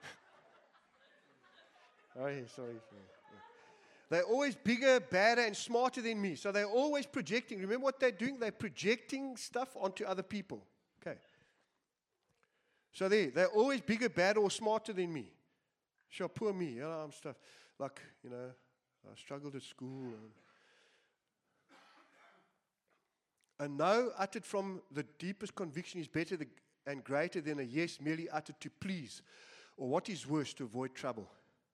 oh, yeah, sorry. Yeah. They're always bigger, badder, and smarter than me. So they're always projecting. Remember what they're doing? They're projecting stuff onto other people. Okay. So there, they're always bigger, badder, or smarter than me. Sure, poor me, you know, I'm stuff. Like, you know, I struggled at school. And a no uttered from the deepest conviction is better and greater than a yes merely uttered to please, or what is worse, to avoid trouble.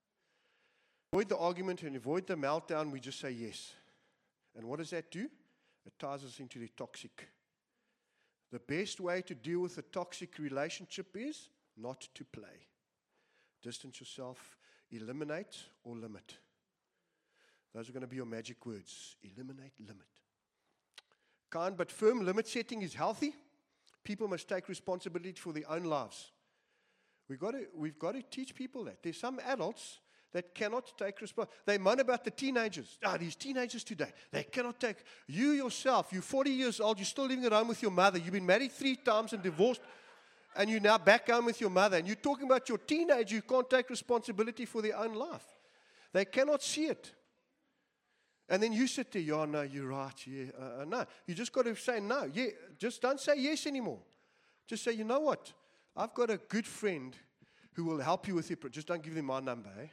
Avoid the argument and avoid the meltdown, we just say yes. And what does that do? It ties us into the toxic. The best way to deal with a toxic relationship is not to play. Distance yourself, eliminate or limit. Those are going to be your magic words. Eliminate, limit. Kind but firm limit setting is healthy. People must take responsibility for their own lives. We've got to, we've got to teach people that. There's some adults that cannot take responsibility. They moan about the teenagers. Ah, these teenagers today, they cannot take. You yourself, you're forty years old, you're still living at home with your mother. You've been married three times and divorced, and you're now back home with your mother. And you're talking about your teenager who can't take responsibility for their own life. They cannot see it. And then you sit there, yeah, no, you're right, yeah, uh, no. You just got to say no. Yeah, just don't say yes anymore. Just say, you know what? I've got a good friend who will help you with your pro- Just don't give them my number, eh?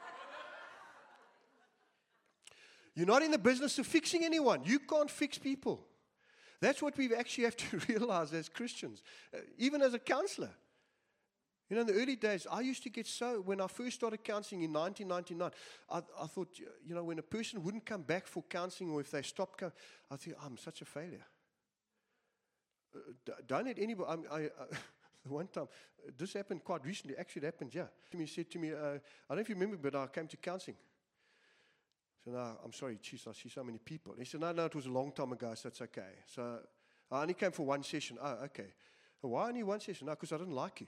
You're not in the business of fixing anyone. You can't fix people. That's what we actually have to realize as Christians, uh, even as a counselor. You know, in the early days, I used to get so, when I first started counseling in nineteen ninety-nine, I, I thought, you know, when a person wouldn't come back for counseling or if they stopped, com- I thought, I'm such a failure. Uh, d- don't let anybody, I'm, I, I, one time, uh, this happened quite recently, actually it happened, yeah. He said to me, uh, I don't know if you remember, but I came to counseling. So no, I'm sorry, geez, I see so many people. He said, no, no, it was a long time ago, so it's okay. So I only came for one session. Oh, okay. Why only one session? No, because I didn't like you.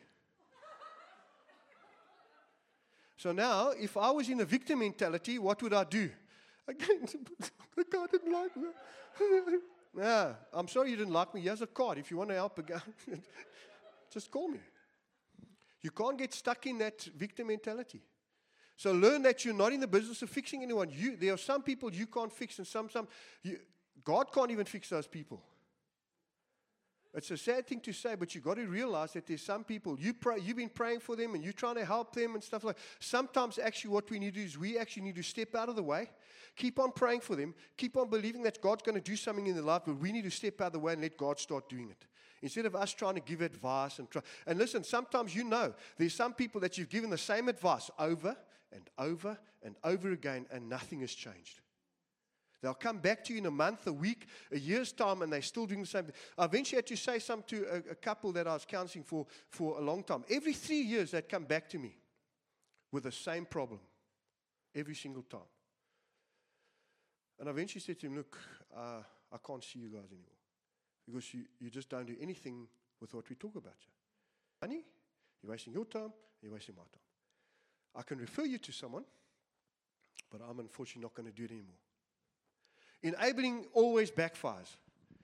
So now, if I was in a victim mentality, what would I do? Again, the guy didn't like me. Yeah, I'm sorry you didn't like me. Here's a card. If you want to help a guy, just call me. You can't get stuck in that victim mentality. So learn that you're not in the business of fixing anyone. You, there are some people you can't fix, and some, some you, God can't even fix those people. It's a sad thing to say, but you've got to realize that there's some people, you pray, you've been praying for them and you're trying to help them and stuff like that. Sometimes actually what we need to do is we actually need to step out of the way, keep on praying for them, keep on believing that God's going to do something in their life, but we need to step out of the way and let God start doing it. Instead of us trying to give advice and try. And listen, sometimes you know, there's some people that you've given the same advice over and over and over again and nothing has changed. They'll come back to you in a month, a week, a year's time, and they're still doing the same thing. I eventually had to say something to a, a couple that I was counseling for for a long time. Every three years, they'd come back to me with the same problem. Every single time. And I eventually said to him, look, uh, I can't see you guys anymore. Because you, you just don't do anything with what we talk about. Money, you're wasting your time, you're wasting my time. I can refer you to someone, but I'm unfortunately not going to do it anymore. Enabling always backfires.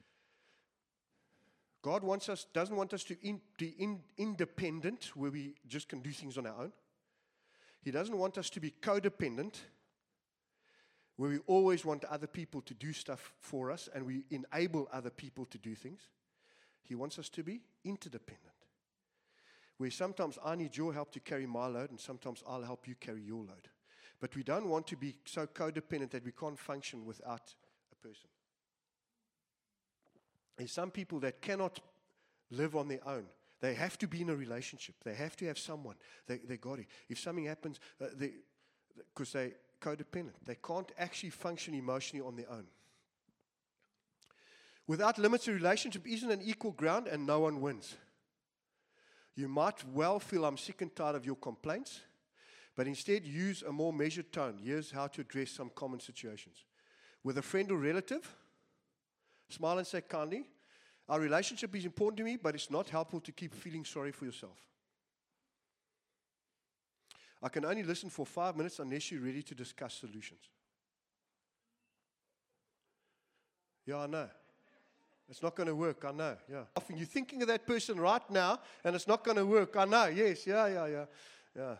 God wants us, doesn't want us to in, be in, independent, where we just can do things on our own. He doesn't want us to be codependent, where we always want other people to do stuff for us and we enable other people to do things. He wants us to be interdependent, where sometimes I need your help to carry my load and sometimes I'll help you carry your load. But we don't want to be so codependent that we can't function without a person. There's some people that cannot live on their own. They have to be in a relationship. They have to have someone. They they got it. If something happens, uh, they because they codependent. They can't actually function emotionally on their own. Without limits, a relationship isn't an equal ground and no one wins. You might well feel I'm sick and tired of your complaints, but instead use a more measured tone. Here's how to address some common situations. With a friend or relative, smile and say kindly, our relationship is important to me, but it's not helpful to keep feeling sorry for yourself. I can only listen for five minutes unless you're ready to discuss solutions. Yeah, I know. It's not going to work, I know, yeah. Often you're thinking of that person right now, and it's not going to work, I know, yes, yeah, yeah, yeah, yeah.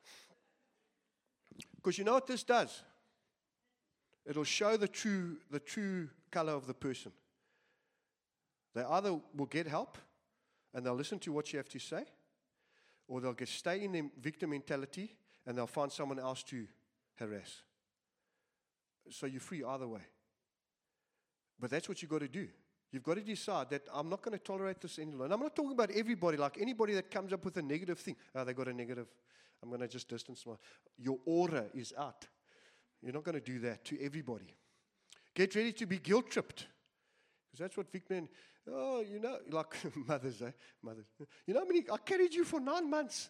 Because you know what this does? It'll show the true, the true color of the person. They either will get help, and they'll listen to what you have to say, or they'll get stay in their victim mentality, and they'll find someone else to harass. So you're free either way. But that's what you've got to do. You've got to decide that I'm not going to tolerate this any longer. And I'm not talking about everybody, like anybody that comes up with a negative thing. Oh, they got a negative. I'm going to just distance my. Your aura is out. You're not going to do that to everybody. Get ready to be guilt-tripped. Because that's what Vic men, oh, you know, like mothers, eh? Mothers. You know how many, I carried you for nine months.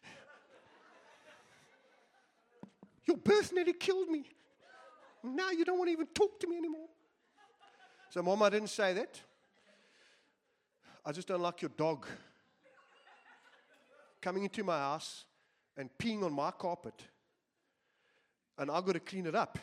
Your birth nearly killed me. Now you don't want to even talk to me anymore. So, Mom, I didn't say that. I just don't like your dog coming into my house and peeing on my carpet. And I've got to clean it up.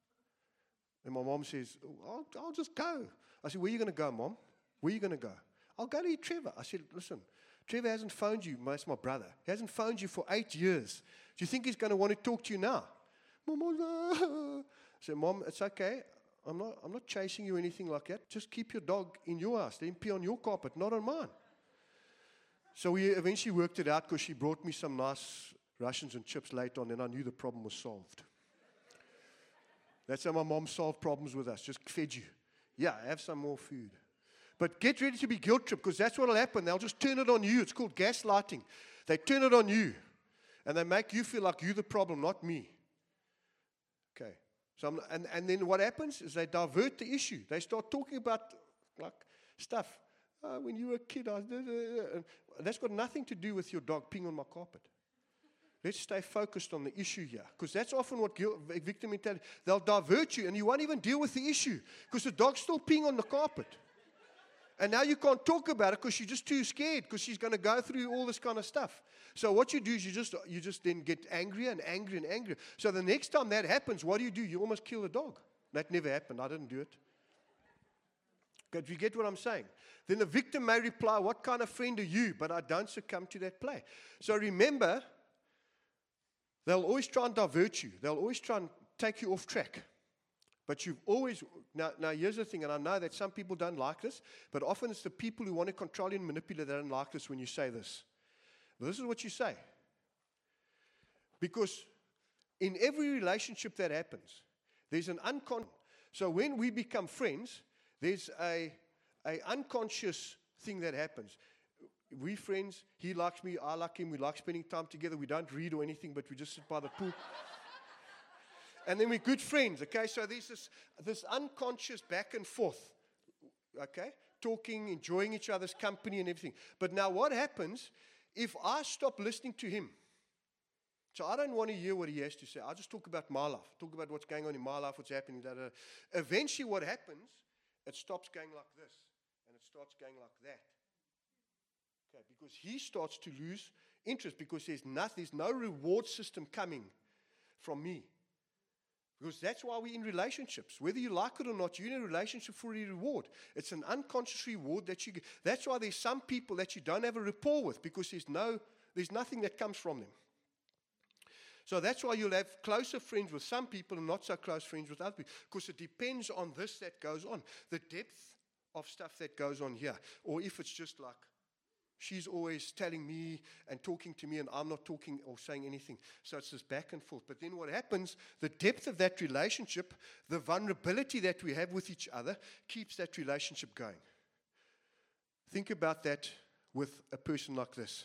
And my mom says, oh, I'll, I'll just go. I said, where are you going to go, Mom? Where are you going to go? I'll go to Trevor. I said, listen, Trevor hasn't phoned you. That's my brother. He hasn't phoned you for eight years. Do you think he's going to want to talk to you now? Mom, I said, Mom, it's okay. I'm not, I'm not chasing you or anything like that. Just keep your dog in your house. Let him pee on your carpet, not on mine. So we eventually worked it out because she brought me some nice Russians and chips later on, and I knew the problem was solved. That's how my mom solved problems with us. Just fed you. Yeah, have some more food. But get ready to be guilt tripped, because that's what will happen. They'll just turn it on you. It's called gaslighting. They turn it on you, and they make you feel like you're the problem, not me. Okay. So I'm, and, and then what happens is they divert the issue. They start talking about like stuff. Uh, when you were a kid, I did, uh, that's got nothing to do with your dog peeing on my carpet. Let's stay focused on the issue here, because that's often what guilt, victim mentality, they'll divert you, and you won't even deal with the issue, because the dog's still peeing on the carpet. And now you can't talk about it because you're just too scared, because she's going to go through all this kind of stuff. So what you do is you just you just then get angrier and angrier and angrier. So the next time that happens, what do you do? You almost kill the dog. That never happened. I didn't do it. Okay, do you get what I'm saying? Then the victim may reply, what kind of friend are you? But I don't succumb to that play. So remember, they'll always try and divert you. They'll always try and take you off track. But you've always, now, now here's the thing, and I know that some people don't like this, but often it's the people who want to control you and manipulate that don't like this when you say this. But this is what you say. Because in every relationship that happens, there's an unconscious, so when we become friends, there's a, a unconscious thing that happens. We friends, he likes me, I like him, we like spending time together, we don't read or anything, but we just sit by the pool. And then we're good friends, okay? So there's this, this unconscious back and forth, okay? Talking, enjoying each other's company and everything. But now what happens if I stop listening to him? So I don't want to hear what he has to say. I just talk about my life, talk about what's going on in my life, what's happening. Da, da, da. Eventually what happens, it stops going like this, and it starts going like that. Okay, because he starts to lose interest, because there's nothing, there's no reward system coming from me. Because that's why we're in relationships. Whether you like it or not, you're in a relationship for a reward. It's an unconscious reward that you get. That's why there's some people that you don't have a rapport with, because there's no, there's nothing that comes from them. So that's why you'll have closer friends with some people and not so close friends with other people, because it depends on this that goes on, the depth of stuff that goes on here. Or if it's just like, she's always telling me and talking to me, and I'm not talking or saying anything. So it's this back and forth. But then what happens, the depth of that relationship, the vulnerability that we have with each other, keeps that relationship going. Think about that with a person like this.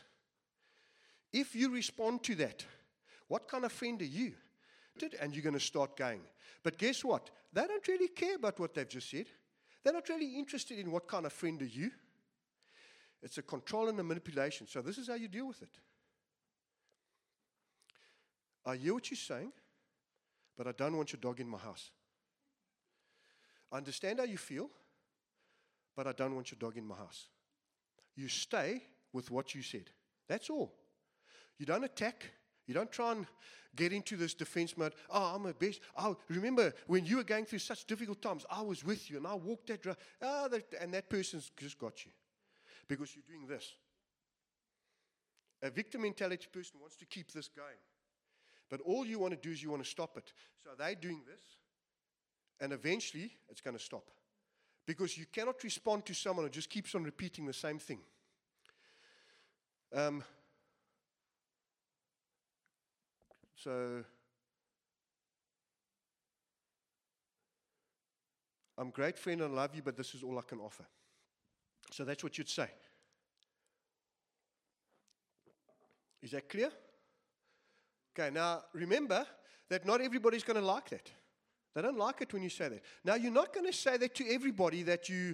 If you respond to that, what kind of friend are you? And you're going to start going. But guess what? They don't really care about what they've just said. They're not really interested in what kind of friend are you. It's a control and a manipulation. So this is how you deal with it. I hear what you're saying, but I don't want your dog in my house. I understand how you feel, but I don't want your dog in my house. You stay with what you said. That's all. You don't attack. You don't try and get into this defense mode. Oh, I'm a best. Oh, remember when you were going through such difficult times, I was with you and I walked that road. Oh, that, and that person's just got you. Because you're doing this. A victim mentality person wants to keep this going. But all you want to do is you want to stop it. So they're doing this, and eventually it's going to stop. Because you cannot respond to someone who just keeps on repeating the same thing. Um, so, I'm a great friend and I love you, but this is all I can offer. So that's what you'd say. Is that clear? Okay, now remember that not everybody's going to like that. They don't like it when you say that. Now, you're not going to say that to everybody that you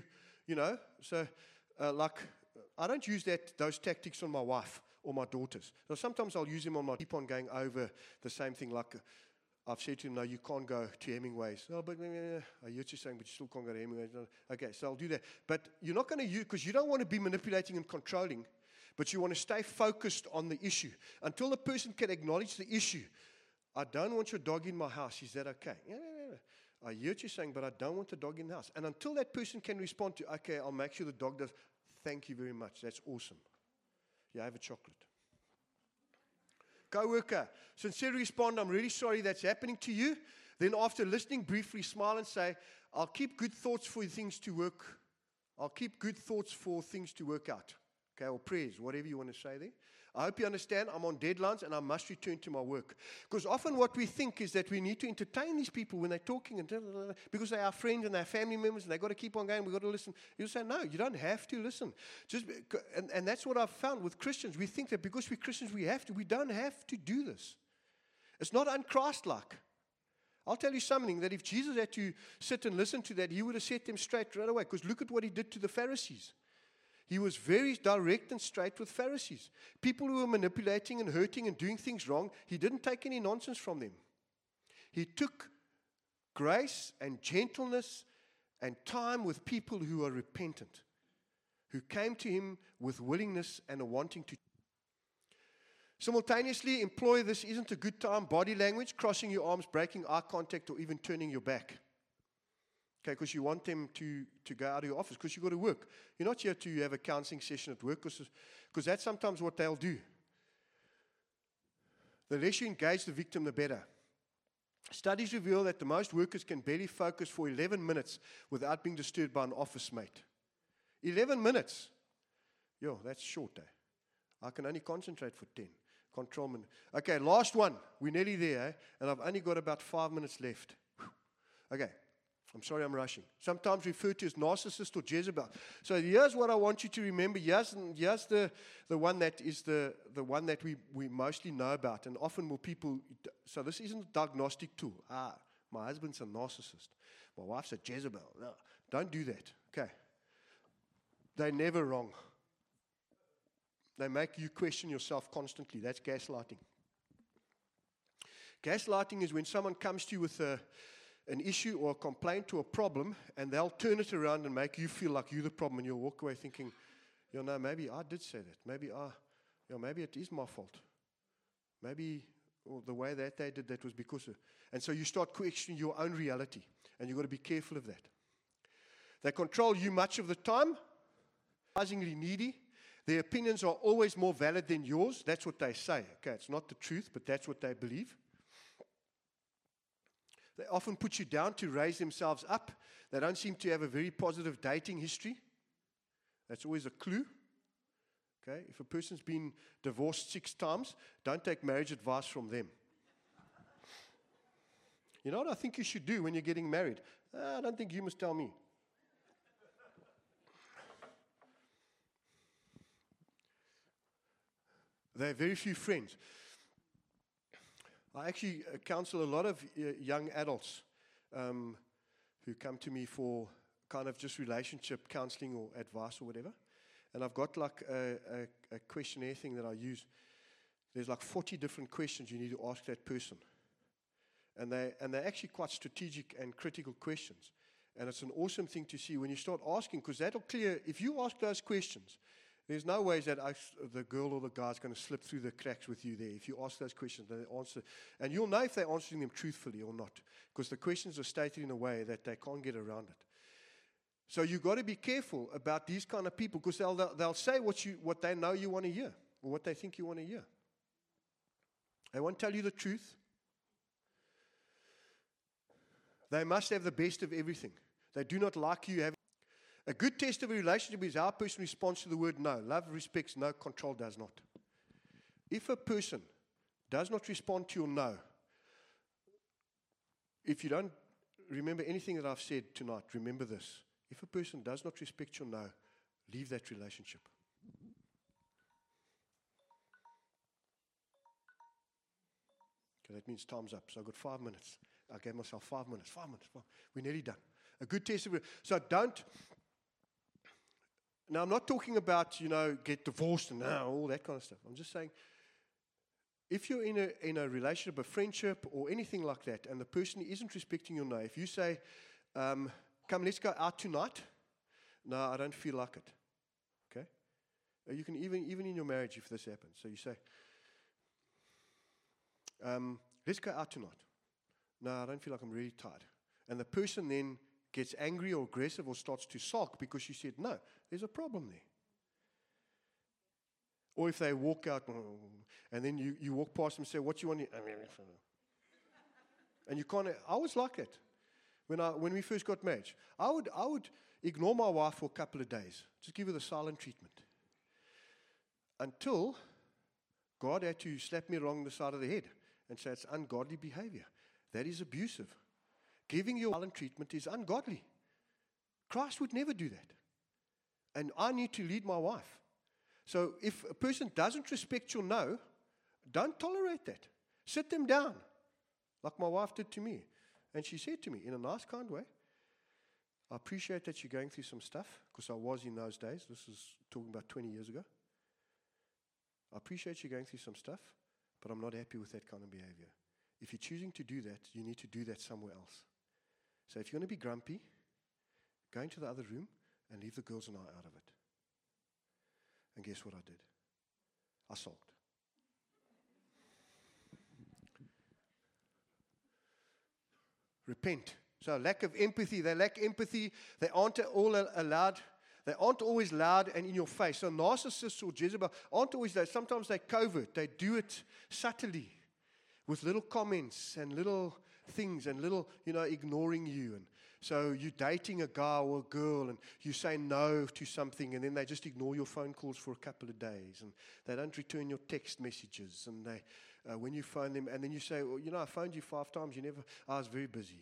You know, so uh, like, I don't use that those tactics on my wife or my daughters. So sometimes I'll use them on my, keep on going over the same thing, like uh, I've said to him, no, you can't go to Hemingway's. Oh, but uh, I hear what you're saying, but you still can't go to Hemingway's. Okay, so I'll do that. But you're not going to use, because you don't want to be manipulating and controlling, but you want to stay focused on the issue. Until the person can acknowledge the issue. I don't want your dog in my house. Is that okay? Yeah, yeah, yeah. I hear what you're saying, but I don't want the dog in the house. And until that person can respond to, okay, I'll make sure the dog does, thank you very much. That's awesome. Yeah, I have a chocolate. Co-worker, sincerely respond, I'm really sorry that's happening to you. Then after listening, briefly smile and say, I'll keep good thoughts for things to work. I'll keep good thoughts for things to work out. Okay, or prayers, whatever you want to say there. I hope you understand I'm on deadlines and I must return to my work. Because often what we think is that we need to entertain these people when they're talking, and blah, blah, blah, because they're our friends and they're family members and they've got to keep on going, we've got to listen. You say, no, you don't have to listen. Just and, and that's what I've found with Christians. We think that because we're Christians we have to. We don't have to do this. It's not un-Christ-like. I'll tell you something, that if Jesus had to sit and listen to that, he would have set them straight right away. Because look at what he did to the Pharisees. He was very direct and straight with Pharisees. People who were manipulating and hurting and doing things wrong, he didn't take any nonsense from them. He took grace and gentleness and time with people who are repentant, who came to him with willingness and a wanting to. Simultaneously, employ this isn't a good time body language, crossing your arms, breaking eye contact, or even turning your back. Okay, because you want them to, to go out of your office, because you've got to work. You're not here to have a counseling session at work, because that's sometimes what they'll do. The less you engage the victim, the better. Studies reveal that the most workers can barely focus for eleven minutes without being disturbed by an office mate. eleven minutes. Yo, that's short, eh? I can only concentrate for ten. Control minute. Okay, last one. We're nearly there, eh? And I've only got about five minutes left. Whew. Okay. I'm sorry I'm rushing. Sometimes referred to as narcissist or Jezebel. So here's what I want you to remember. Here's, here's the, the one that is the, the one that we, we mostly know about. And often will people, so this isn't a diagnostic tool. Ah, my husband's a narcissist. My wife's a Jezebel. No, don't do that. Okay. They're never wrong. They make you question yourself constantly. That's gaslighting. Gaslighting is when someone comes to you with a an issue or a complaint or a problem, and they'll turn it around and make you feel like you're the problem, and you'll walk away thinking, you know, maybe I did say that. Maybe I, you know, maybe it is my fault. Maybe well, the way that they did that was because of, and so you start questioning your own reality, and you've got to be careful of that. They control you much of the time, surprisingly needy. Their opinions are always more valid than yours. That's what they say. Okay, it's not the truth, but that's what they believe. They often put you down to raise themselves up. They don't seem to have a very positive dating history. That's always a clue. Okay, if a person's been divorced six times, don't take marriage advice from them. You know what I think you should do when you're getting married? Uh, I don't think you must tell me. They have very few friends. I actually counsel a lot of uh, young adults um, who come to me for kind of just relationship counseling or advice or whatever. And I've got like a, a, a questionnaire thing that I use. There's like forty different questions you need to ask that person. And, they, and they're actually quite strategic and critical questions. And it's an awesome thing to see when you start asking, because that'll clear, if you ask those questions, there's no ways that I, the girl or the guy's going to slip through the cracks with you there. If you ask those questions, they answer. And you'll know if they're answering them truthfully or not, because the questions are stated in a way that they can't get around it. So you've got to be careful about these kind of people, because they'll, they'll, they'll say what, you, what they know you want to hear, or what they think you want to hear. They won't tell you the truth. They must have the best of everything. They do not like you having. A good test of a relationship is how a person responds to the word no. Love respects no, control does not. If a person does not respond to your no, if you don't remember anything that I've said tonight, remember this. If a person does not respect your no, leave that relationship. Okay, that means time's up. So I've got five minutes. I gave myself five minutes. Five minutes. Five. We're nearly done. A good test of it. So don't. Now, I'm not talking about, you know, get divorced and uh, all that kind of stuff. I'm just saying, if you're in a in a relationship, a friendship, or anything like that, and the person isn't respecting your no, if you say, um, come, let's go out tonight. No, I don't feel like it. Okay? Uh, You can even, even in your marriage, if this happens. So you say, um, let's go out tonight. No, I don't feel like I'm really tired. And the person then gets angry or aggressive or starts to sulk because you said no. There's a problem there. Or if they walk out and then you, you walk past them and say, what do you want? And you can't. I was like that when I when we first got married. I would I would ignore my wife for a couple of days, just give her the silent treatment, until God had to slap me wrong the side of the head and say it's ungodly behavior. That is abusive. Giving you silent treatment is ungodly. Christ would never do that. And I need to lead my wife. So if a person doesn't respect your no, don't tolerate that. Sit them down, like my wife did to me. And she said to me, in a nice, kind way, I appreciate that you're going through some stuff, because I was in those days. This is talking about twenty years ago. I appreciate you going through some stuff, but I'm not happy with that kind of behavior. If you're choosing to do that, you need to do that somewhere else. So if you're going to be grumpy, go into the other room and leave the girls and I out of it. And guess what I did? I sulked. Repent. So lack of empathy. They lack empathy. They aren't all allowed. They aren't always loud and in your face. So narcissists or Jezebel aren't always there. Sometimes they're covert. They do it subtly with little comments and little things and little, you know, ignoring you. And so you're dating a guy or a girl and you say no to something and then they just ignore your phone calls for a couple of days and they don't return your text messages. And they, uh, when you phone them, and then you say, well, you know, I phoned you five times. You never, I was very busy.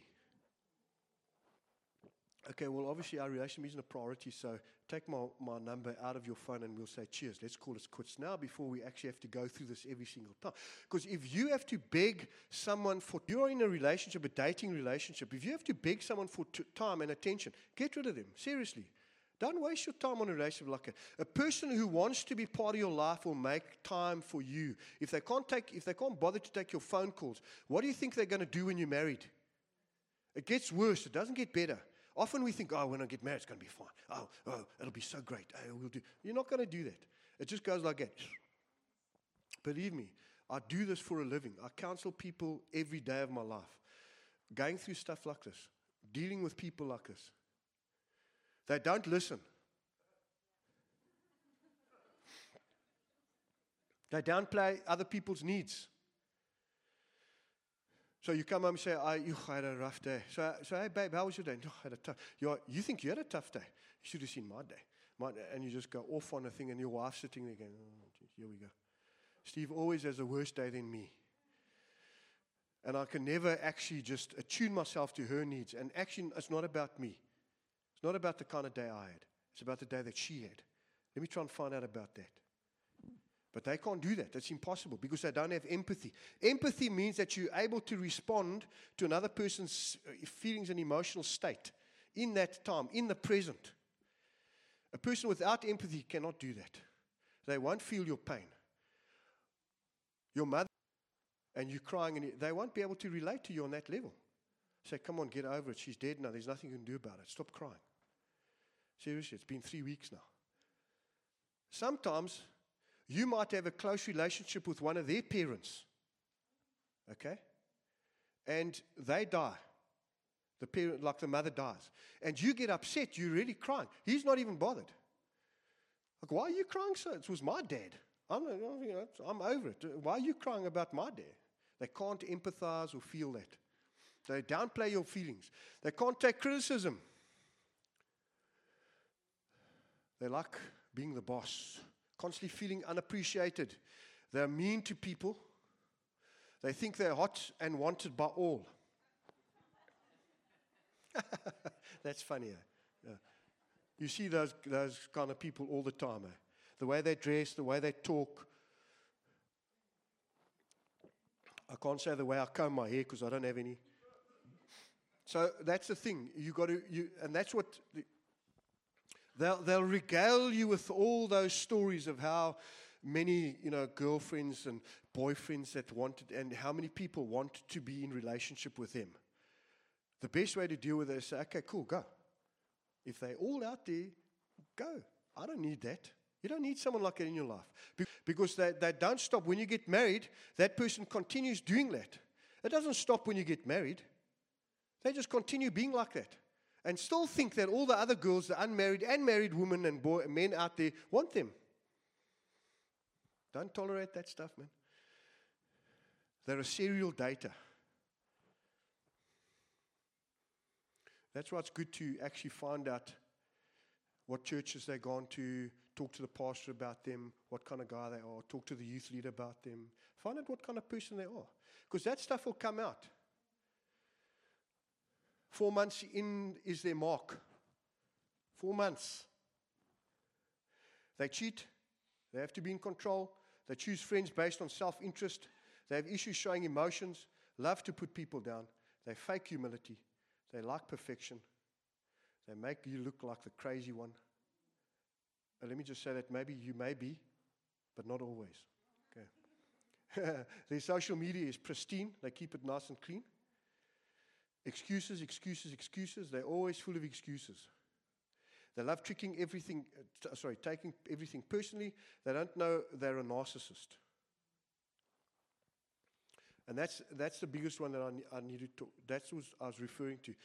Okay, well, obviously our relationship isn't a priority, so take my, my number out of your phone and we'll say cheers. Let's call it quits now before we actually have to go through this every single time. Because if you have to beg someone for, you're in a relationship, a dating relationship, if you have to beg someone for t- time and attention, get rid of them, seriously. Don't waste your time on a relationship like that. A person who wants to be part of your life will make time for you. If they can't take, if they can't bother to take your phone calls, what do you think they're going to do when you're married? It gets worse. It doesn't get better. Often we think, oh, when I get married, it's going to be fine. Oh, oh, it'll be so great. Oh, we'll do. You're not going to do that. It just goes like that. Believe me, I do this for a living. I counsel people every day of my life. Going through stuff like this. Dealing with people like this. They don't listen. They downplay other people's needs. So you come home and say, I, you, I had a rough day. So, so hey, babe, how was your day? Oh, I had a tough. You, you think you had a tough day? You should have seen my day. My, and you just go off on a thing, and your wife's sitting there going, oh, geez, here we go. Steve always has a worse day than me. And I can never actually just attune myself to her needs. And actually, it's not about me. It's not about the kind of day I had. It's about the day that she had. Let me try and find out about that. But they can't do that. That's impossible because they don't have empathy. Empathy means that you're able to respond to another person's feelings and emotional state in that time, in the present. A person without empathy cannot do that. They won't feel your pain. Your mother, and you're crying, and they won't be able to relate to you on that level. Say, come on, get over it. She's dead now. There's nothing you can do about it. Stop crying. Seriously, it's been three weeks now. Sometimes you might have a close relationship with one of their parents, okay? And they die. The parent, like the mother dies. And you get upset, you're really crying. He's not even bothered. Like, why are you crying so? It was my dad. I'm, you know, I'm over it. Why are you crying about my dad? They can't empathize or feel that. They downplay your feelings. They can't take criticism. They like being the boss. Constantly feeling unappreciated. They're mean to people. They think they're hot and wanted by all. That's funny. Eh? Yeah. You see those, those kind of people all the time. Eh? The way they dress, the way they talk. I can't say the way I comb my hair because I don't have any. So that's the thing. You got to, you, and that's what the, They'll, they'll regale you with all those stories of how many, you know, girlfriends and boyfriends that wanted, and how many people want to be in relationship with them. The best way to deal with it is say, okay, cool, go. If they're all out there, go. I don't need that. You don't need someone like that in your life. Be- because they, they don't stop. When you get married, that person continues doing that. It doesn't stop when you get married. They just continue being like that. And still think that all the other girls, the unmarried and married women and boy, men out there, want them. Don't tolerate that stuff, man. They're a serial dater. That's why it's good to actually find out what churches they've gone to, talk to the pastor about them, what kind of guy they are, talk to the youth leader about them. Find out what kind of person they are. Because that stuff will come out. Four months in is their mark. Four months. They cheat. They have to be in control. They choose friends based on self-interest. They have issues showing emotions. Love to put people down. They fake humility. They like perfection. They make you look like the crazy one. And let me just say that maybe you may be, but not always. Okay. Their social media is pristine. They keep it nice and clean. Excuses, excuses, excuses. They're always full of excuses. They love tricking everything, uh, t- sorry, taking everything personally. They don't know they're a narcissist. And that's that's the biggest one that I, ne- I needed to, that's what I was referring to.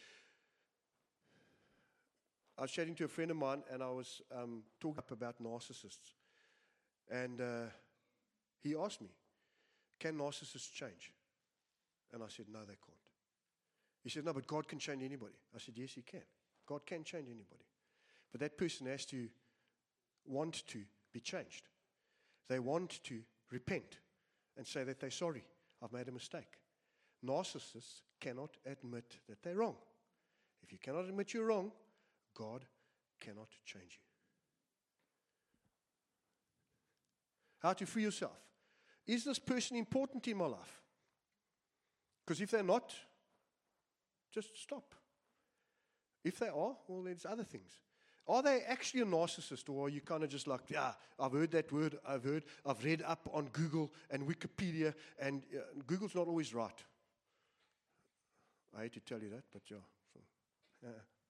I was chatting to a friend of mine, and I was um, talking up about narcissists. And uh, he asked me, can narcissists change? And I said, no, they can't. He said, no, but God can change anybody. I said, yes, he can. God can change anybody. But that person has to want to be changed. They want to repent and say that they're sorry. I've made a mistake. Narcissists cannot admit that they're wrong. If you cannot admit you're wrong, God cannot change you. How to free yourself. Is this person important in my life? Because if they're not, just stop. If they are, well, there's other things. Are they actually a narcissist, or are you kind of just like, yeah, I've heard that word, I've heard, I've read up on Google and Wikipedia, and uh, Google's not always right. I hate to tell you that, but yeah. So, yeah.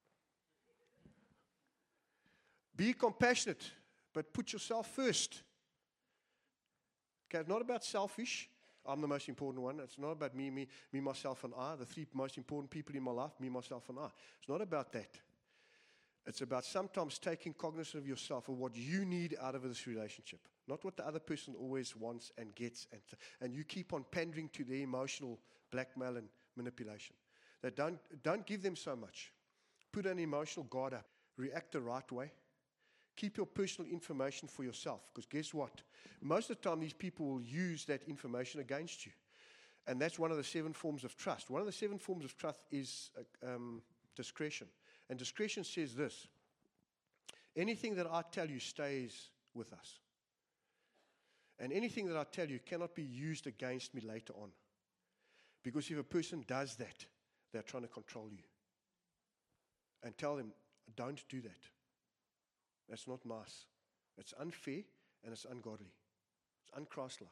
Be compassionate, but put yourself first. Okay, it's not about selfish. I'm the most important one. It's not about me, me, me, myself, and I. The three most important people in my life, me, myself, and I. It's not about that. It's about sometimes taking cognizance of yourself and what you need out of this relationship. Not what the other person always wants and gets. And, and you keep on pandering to their emotional blackmail and manipulation. That don't, don't give them so much. Put an emotional guard up. React the right way. Keep your personal information for yourself. Because guess what? Most of the time, these people will use that information against you. And that's one of the seven forms of trust. One of the seven forms of trust is uh, um, discretion. And discretion says this: anything that I tell you stays with us. And anything that I tell you cannot be used against me later on. Because if a person does that, they're trying to control you. And tell them, don't do that. That's not nice. It's unfair and it's ungodly. It's unchristlike.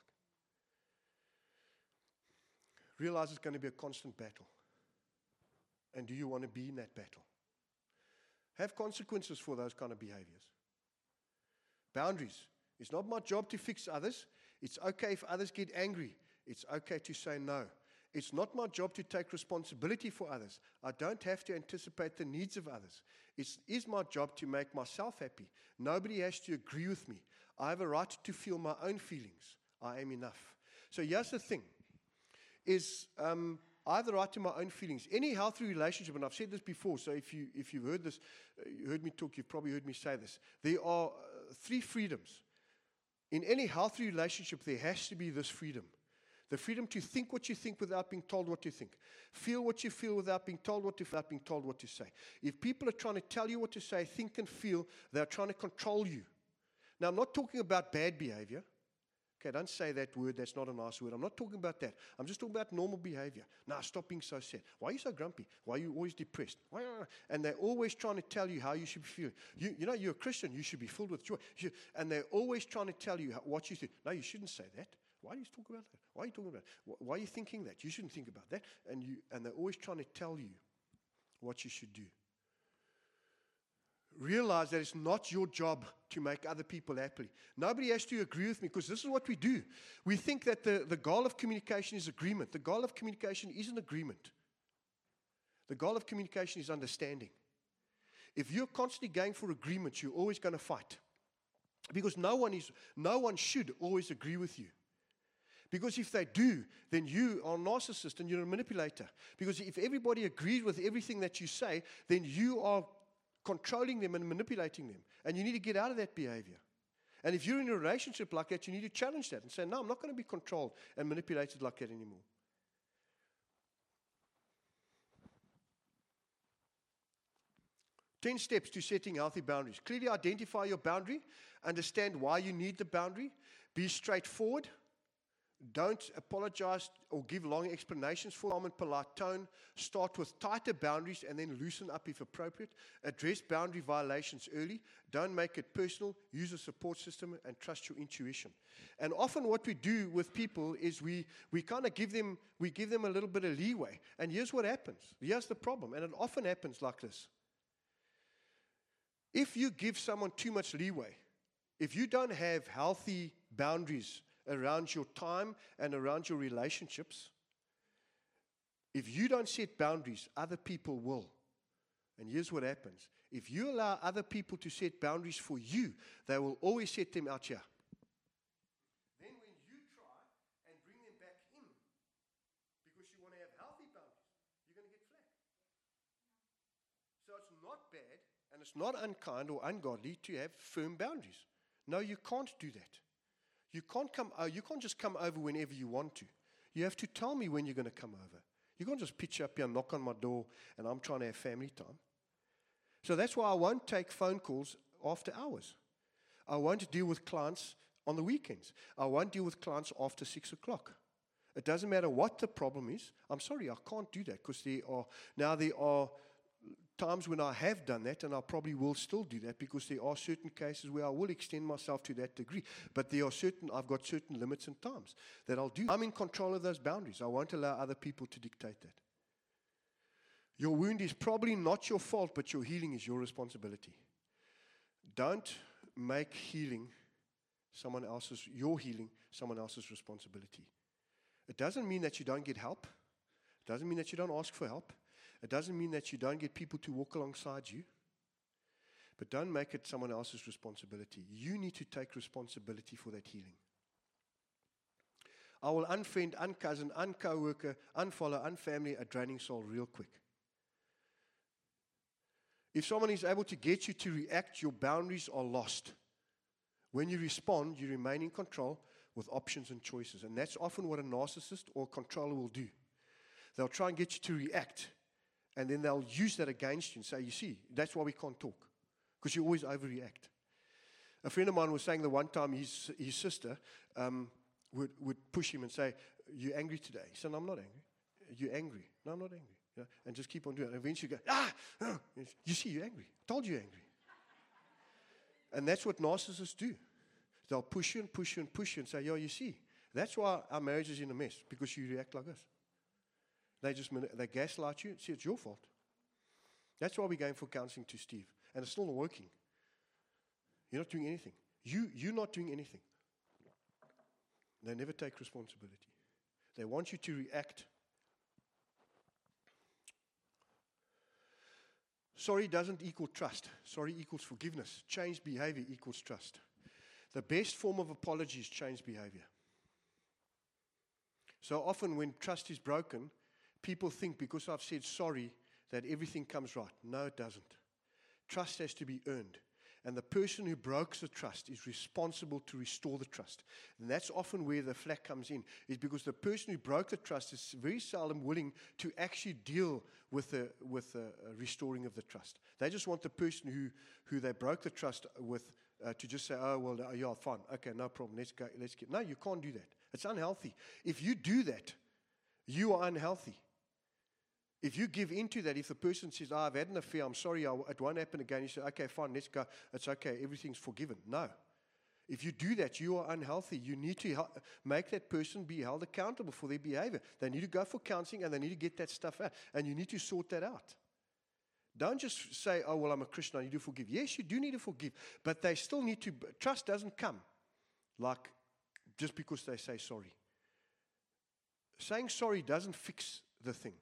Realize it's going to be a constant battle. And do you want to be in that battle? Have consequences for those kind of behaviors. Boundaries. It's not my job to fix others. It's okay if others get angry. It's okay to say no. It's not my job to take responsibility for others. I don't have to anticipate the needs of others. It is my job to make myself happy. Nobody has to agree with me. I have a right to feel my own feelings. I am enough. So here's the thing, is um, I have the right to my own feelings. Any healthy relationship, and I've said this before, so if, you, if you've heard this, uh, you heard me talk, you've probably heard me say this. There are uh, three freedoms. In any healthy relationship, there has to be this freedom. The freedom to think what you think without being told what you think. Feel what you feel without being told what to feel, without being told what to say. If people are trying to tell you what to say, think and feel, they're trying to control you. Now, I'm not talking about bad behavior. Okay, don't say that word. That's not a nice word. I'm not talking about that. I'm just talking about normal behavior. Now, stop being so sad. Why are you so grumpy? Why are you always depressed? Why are, and they're always trying to tell you how you should be feeling. You, you know, you're a Christian. You should be filled with joy. You, and they're always trying to tell you how, what you should. No, you shouldn't say that. Why are you talking about that? Why are you talking about that? Why are you thinking that? You shouldn't think about that. And you, and they're always trying to tell you what you should do. Realize that it's not your job to make other people happy. Nobody has to agree with me, because this is what we do. We think that the, the goal of communication is agreement. The goal of communication isn't agreement. The goal of communication is understanding. If you're constantly going for agreement, you're always going to fight. Because no one is, no one should always agree with you. Because if they do, then you are a narcissist and you're a manipulator. Because if everybody agrees with everything that you say, then you are controlling them and manipulating them. And you need to get out of that behavior. And if you're in a relationship like that, you need to challenge that and say, no, I'm not going to be controlled and manipulated like that anymore. Ten steps to setting healthy boundaries. Clearly identify your boundary. Understand why you need the boundary. Be straightforward. Don't apologize or give long explanations for calm and polite tone. Start with tighter boundaries and then loosen up if appropriate. Address boundary violations early. Don't make it personal. Use a support system and trust your intuition. And often what we do with people is we, we kind of give them, we give them a little bit of leeway. And here's what happens. Here's the problem. And it often happens like this. If you give someone too much leeway, if you don't have healthy boundaries around your time and around your relationships, if you don't set boundaries, other people will. And here's what happens. If you allow other people to set boundaries for you, they will always set them out here. Then when you try and bring them back in, because you want to have healthy boundaries, you're going to get flack. So it's not bad, and it's not unkind or ungodly to have firm boundaries. No, you can't do that. You can't come. Uh, you can't just come over whenever you want to. You have to tell me when you're going to come over. You can't just pitch up here and knock on my door and I'm trying to have family time. So that's why I won't take phone calls after hours. I won't deal with clients on the weekends. I won't deal with clients after six o'clock. It doesn't matter what the problem is. I'm sorry, I can't do that because there are now there are times when I have done that, and I probably will still do that because there are certain cases where I will extend myself to that degree. But there are certain, I've got certain limits and times that I'll do. I'm in control of those boundaries. I won't allow other people to dictate that. Your wound is probably not your fault, but your healing is your responsibility. Don't make healing someone else's, your healing, someone else's responsibility. It doesn't mean that you don't get help. It doesn't mean that you don't ask for help. It doesn't mean that you don't get people to walk alongside you. But don't make it someone else's responsibility. You need to take responsibility for that healing. I will unfriend, uncousin, unco-worker, unfollow, unfamily a draining soul real quick. If someone is able to get you to react, your boundaries are lost. When you respond, you remain in control with options and choices. And that's often what a narcissist or a controller will do. They'll try and get you to react. And then they'll use that against you and say, you see, that's why we can't talk. Because you always overreact. A friend of mine was saying that one time his, his sister um, would, would push him and say, you angry today? He said, no, I'm not angry. You angry? No, I'm not angry. You know, and just keep on doing it. And eventually you go, ah, oh, you see, you're angry. I told you you're angry. And that's what narcissists do. They'll push you and push you and push you and say, yo, you see, that's why our marriage is in a mess, because you react like this. They just they gaslight you and say it's your fault. That's why we're going for counseling to Steve. And it's still not working. You're not doing anything. You, you're not doing anything. They never take responsibility. They want you to react. Sorry doesn't equal trust. Sorry equals forgiveness. Changed behavior equals trust. The best form of apology is changed behavior. So often when trust is broken, people think because I've said sorry that everything comes right. No, it doesn't. Trust has to be earned. And the person who broke the trust is responsible to restore the trust. And that's often where the flack comes in, is because the person who broke the trust is very seldom willing to actually deal with the, with the restoring of the trust. They just want the person who, who they broke the trust with uh, to just say, oh, well, uh, yeah, fine. Okay, no problem. Let's go. Let's get. No, you can't do that. It's unhealthy. If you do that, you are unhealthy. If you give into that, if the person says, oh, I've had an affair, I'm sorry, I, it won't happen again, you say, okay, fine, let's go. It's okay, everything's forgiven. No. If you do that, you are unhealthy. You need to hel- make that person be held accountable for their behavior. They need to go for counseling and they need to get that stuff out. And you need to sort that out. Don't just say, oh, well, I'm a Christian, I need to forgive. Yes, you do need to forgive. But they still need to, trust doesn't come like just because they say sorry. Saying sorry doesn't fix the thing.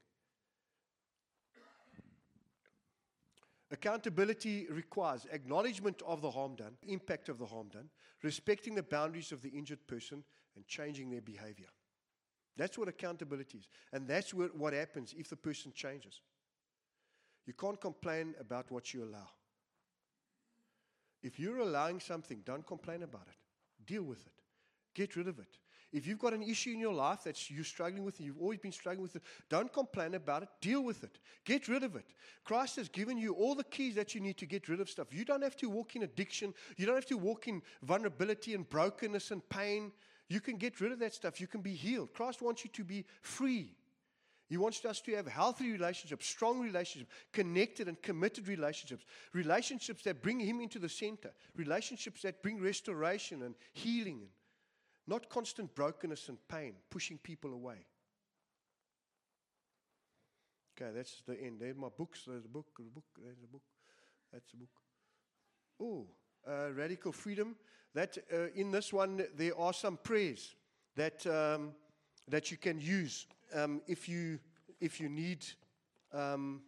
Accountability requires acknowledgement of the harm done, impact of the harm done, respecting the boundaries of the injured person, and changing their behavior. That's what accountability is. And that's what, what happens if the person changes. You can't complain about what you allow. If you're allowing something, don't complain about it. Deal with it. Get rid of it. If you've got an issue in your life that you're struggling with, and you've always been struggling with it, don't complain about it. Deal with it. Get rid of it. Christ has given you all the keys that you need to get rid of stuff. You don't have to walk in addiction. You don't have to walk in vulnerability and brokenness and pain. You can get rid of that stuff. You can be healed. Christ wants you to be free. He wants us to have healthy relationships, strong relationships, connected and committed relationships, relationships that bring Him into the center, relationships that bring restoration and healing, and not constant brokenness and pain, pushing people away. Okay, that's the end. There's my books. There's a book. There's a book. There's a book. That's a book. Oh, uh, Radical Freedom. That uh, in this one there are some prayers that um, that you can use um, if you if you need. Um,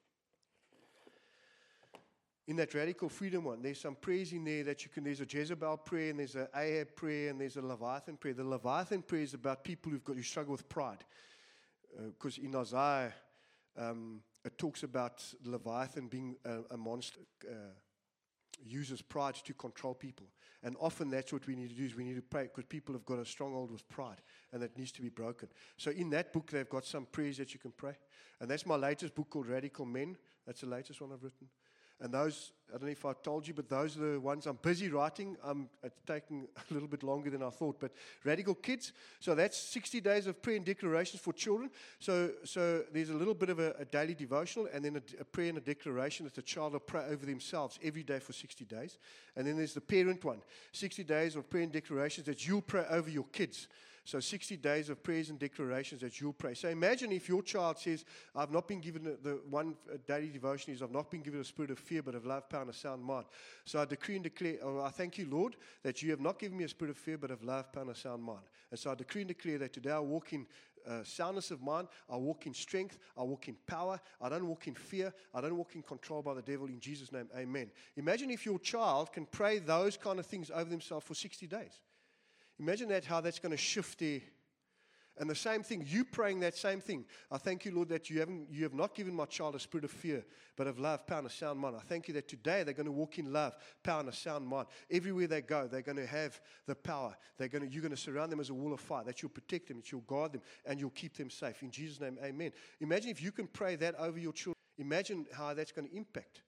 In that Radical Freedom one, there's some prayers in there that you can, there's a Jezebel prayer, and there's an Ahab prayer, and there's a Leviathan prayer. The Leviathan prayer is about people who've got, who struggle with pride. Because uh, in Isaiah, um, it talks about Leviathan being a, a monster, uh, uses pride to control people. And often that's what we need to do, is we need to pray, because people have got a stronghold with pride, and that needs to be broken. So in that book, they've got some prayers that you can pray. And that's my latest book called Radical Men. That's the latest one I've written. And those, I don't know if I told you, but those are the ones I'm busy writing. Um, it's taking a little bit longer than I thought. But Radical Kids, so that's sixty days of prayer and declarations for children. So so there's a little bit of a, a daily devotional, and then a, a prayer and a declaration that the child will pray over themselves every day for sixty days. And then there's the parent one, sixty days of prayer and declarations that you'll pray over your kids. So sixty days of prayers and declarations that you'll pray. So imagine if your child says, I've not been given, a, the one daily devotion is, I've not been given a spirit of fear, but of love, power, and a sound mind. So I decree and declare, oh, I thank you, Lord, that you have not given me a spirit of fear, but of love, power, and a sound mind. And so I decree and declare that today I walk in uh, soundness of mind, I walk in strength, I walk in power, I don't walk in fear, I don't walk in control by the devil. In Jesus' name, amen. Imagine if your child can pray those kind of things over themselves for sixty days. Imagine that, how that's going to shift their. And the same thing, you praying that same thing. I thank you, Lord, that you haven't, you have not given my child a spirit of fear, but of love, power, and a sound mind. I thank you that today they're going to walk in love, power, and a sound mind. Everywhere they go, they're going to have the power. They're going to, you're going to surround them as a wall of fire, that you'll protect them, that you'll guard them, and you'll keep them safe. In Jesus' name, amen. Imagine if you can pray that over your children. Imagine how that's going to impact.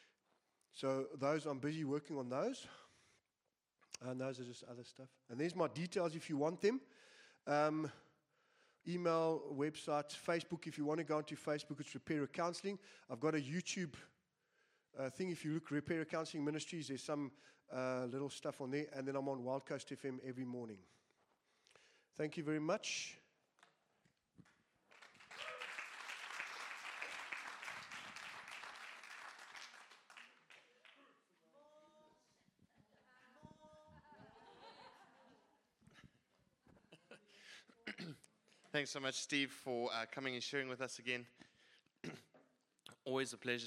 So those, I'm busy working on those. And those are just other stuff. And there's my details if you want them. Um, email, website, Facebook. If you want to go onto Facebook, it's Repairer Counseling. I've got a YouTube uh, thing. If you look, Repairer Counseling Ministries, there's some uh, little stuff on there. And then I'm on Wild Coast F M every morning. Thank you very much. Thanks so much, Steve, for uh, coming and sharing with us again. Always a pleasure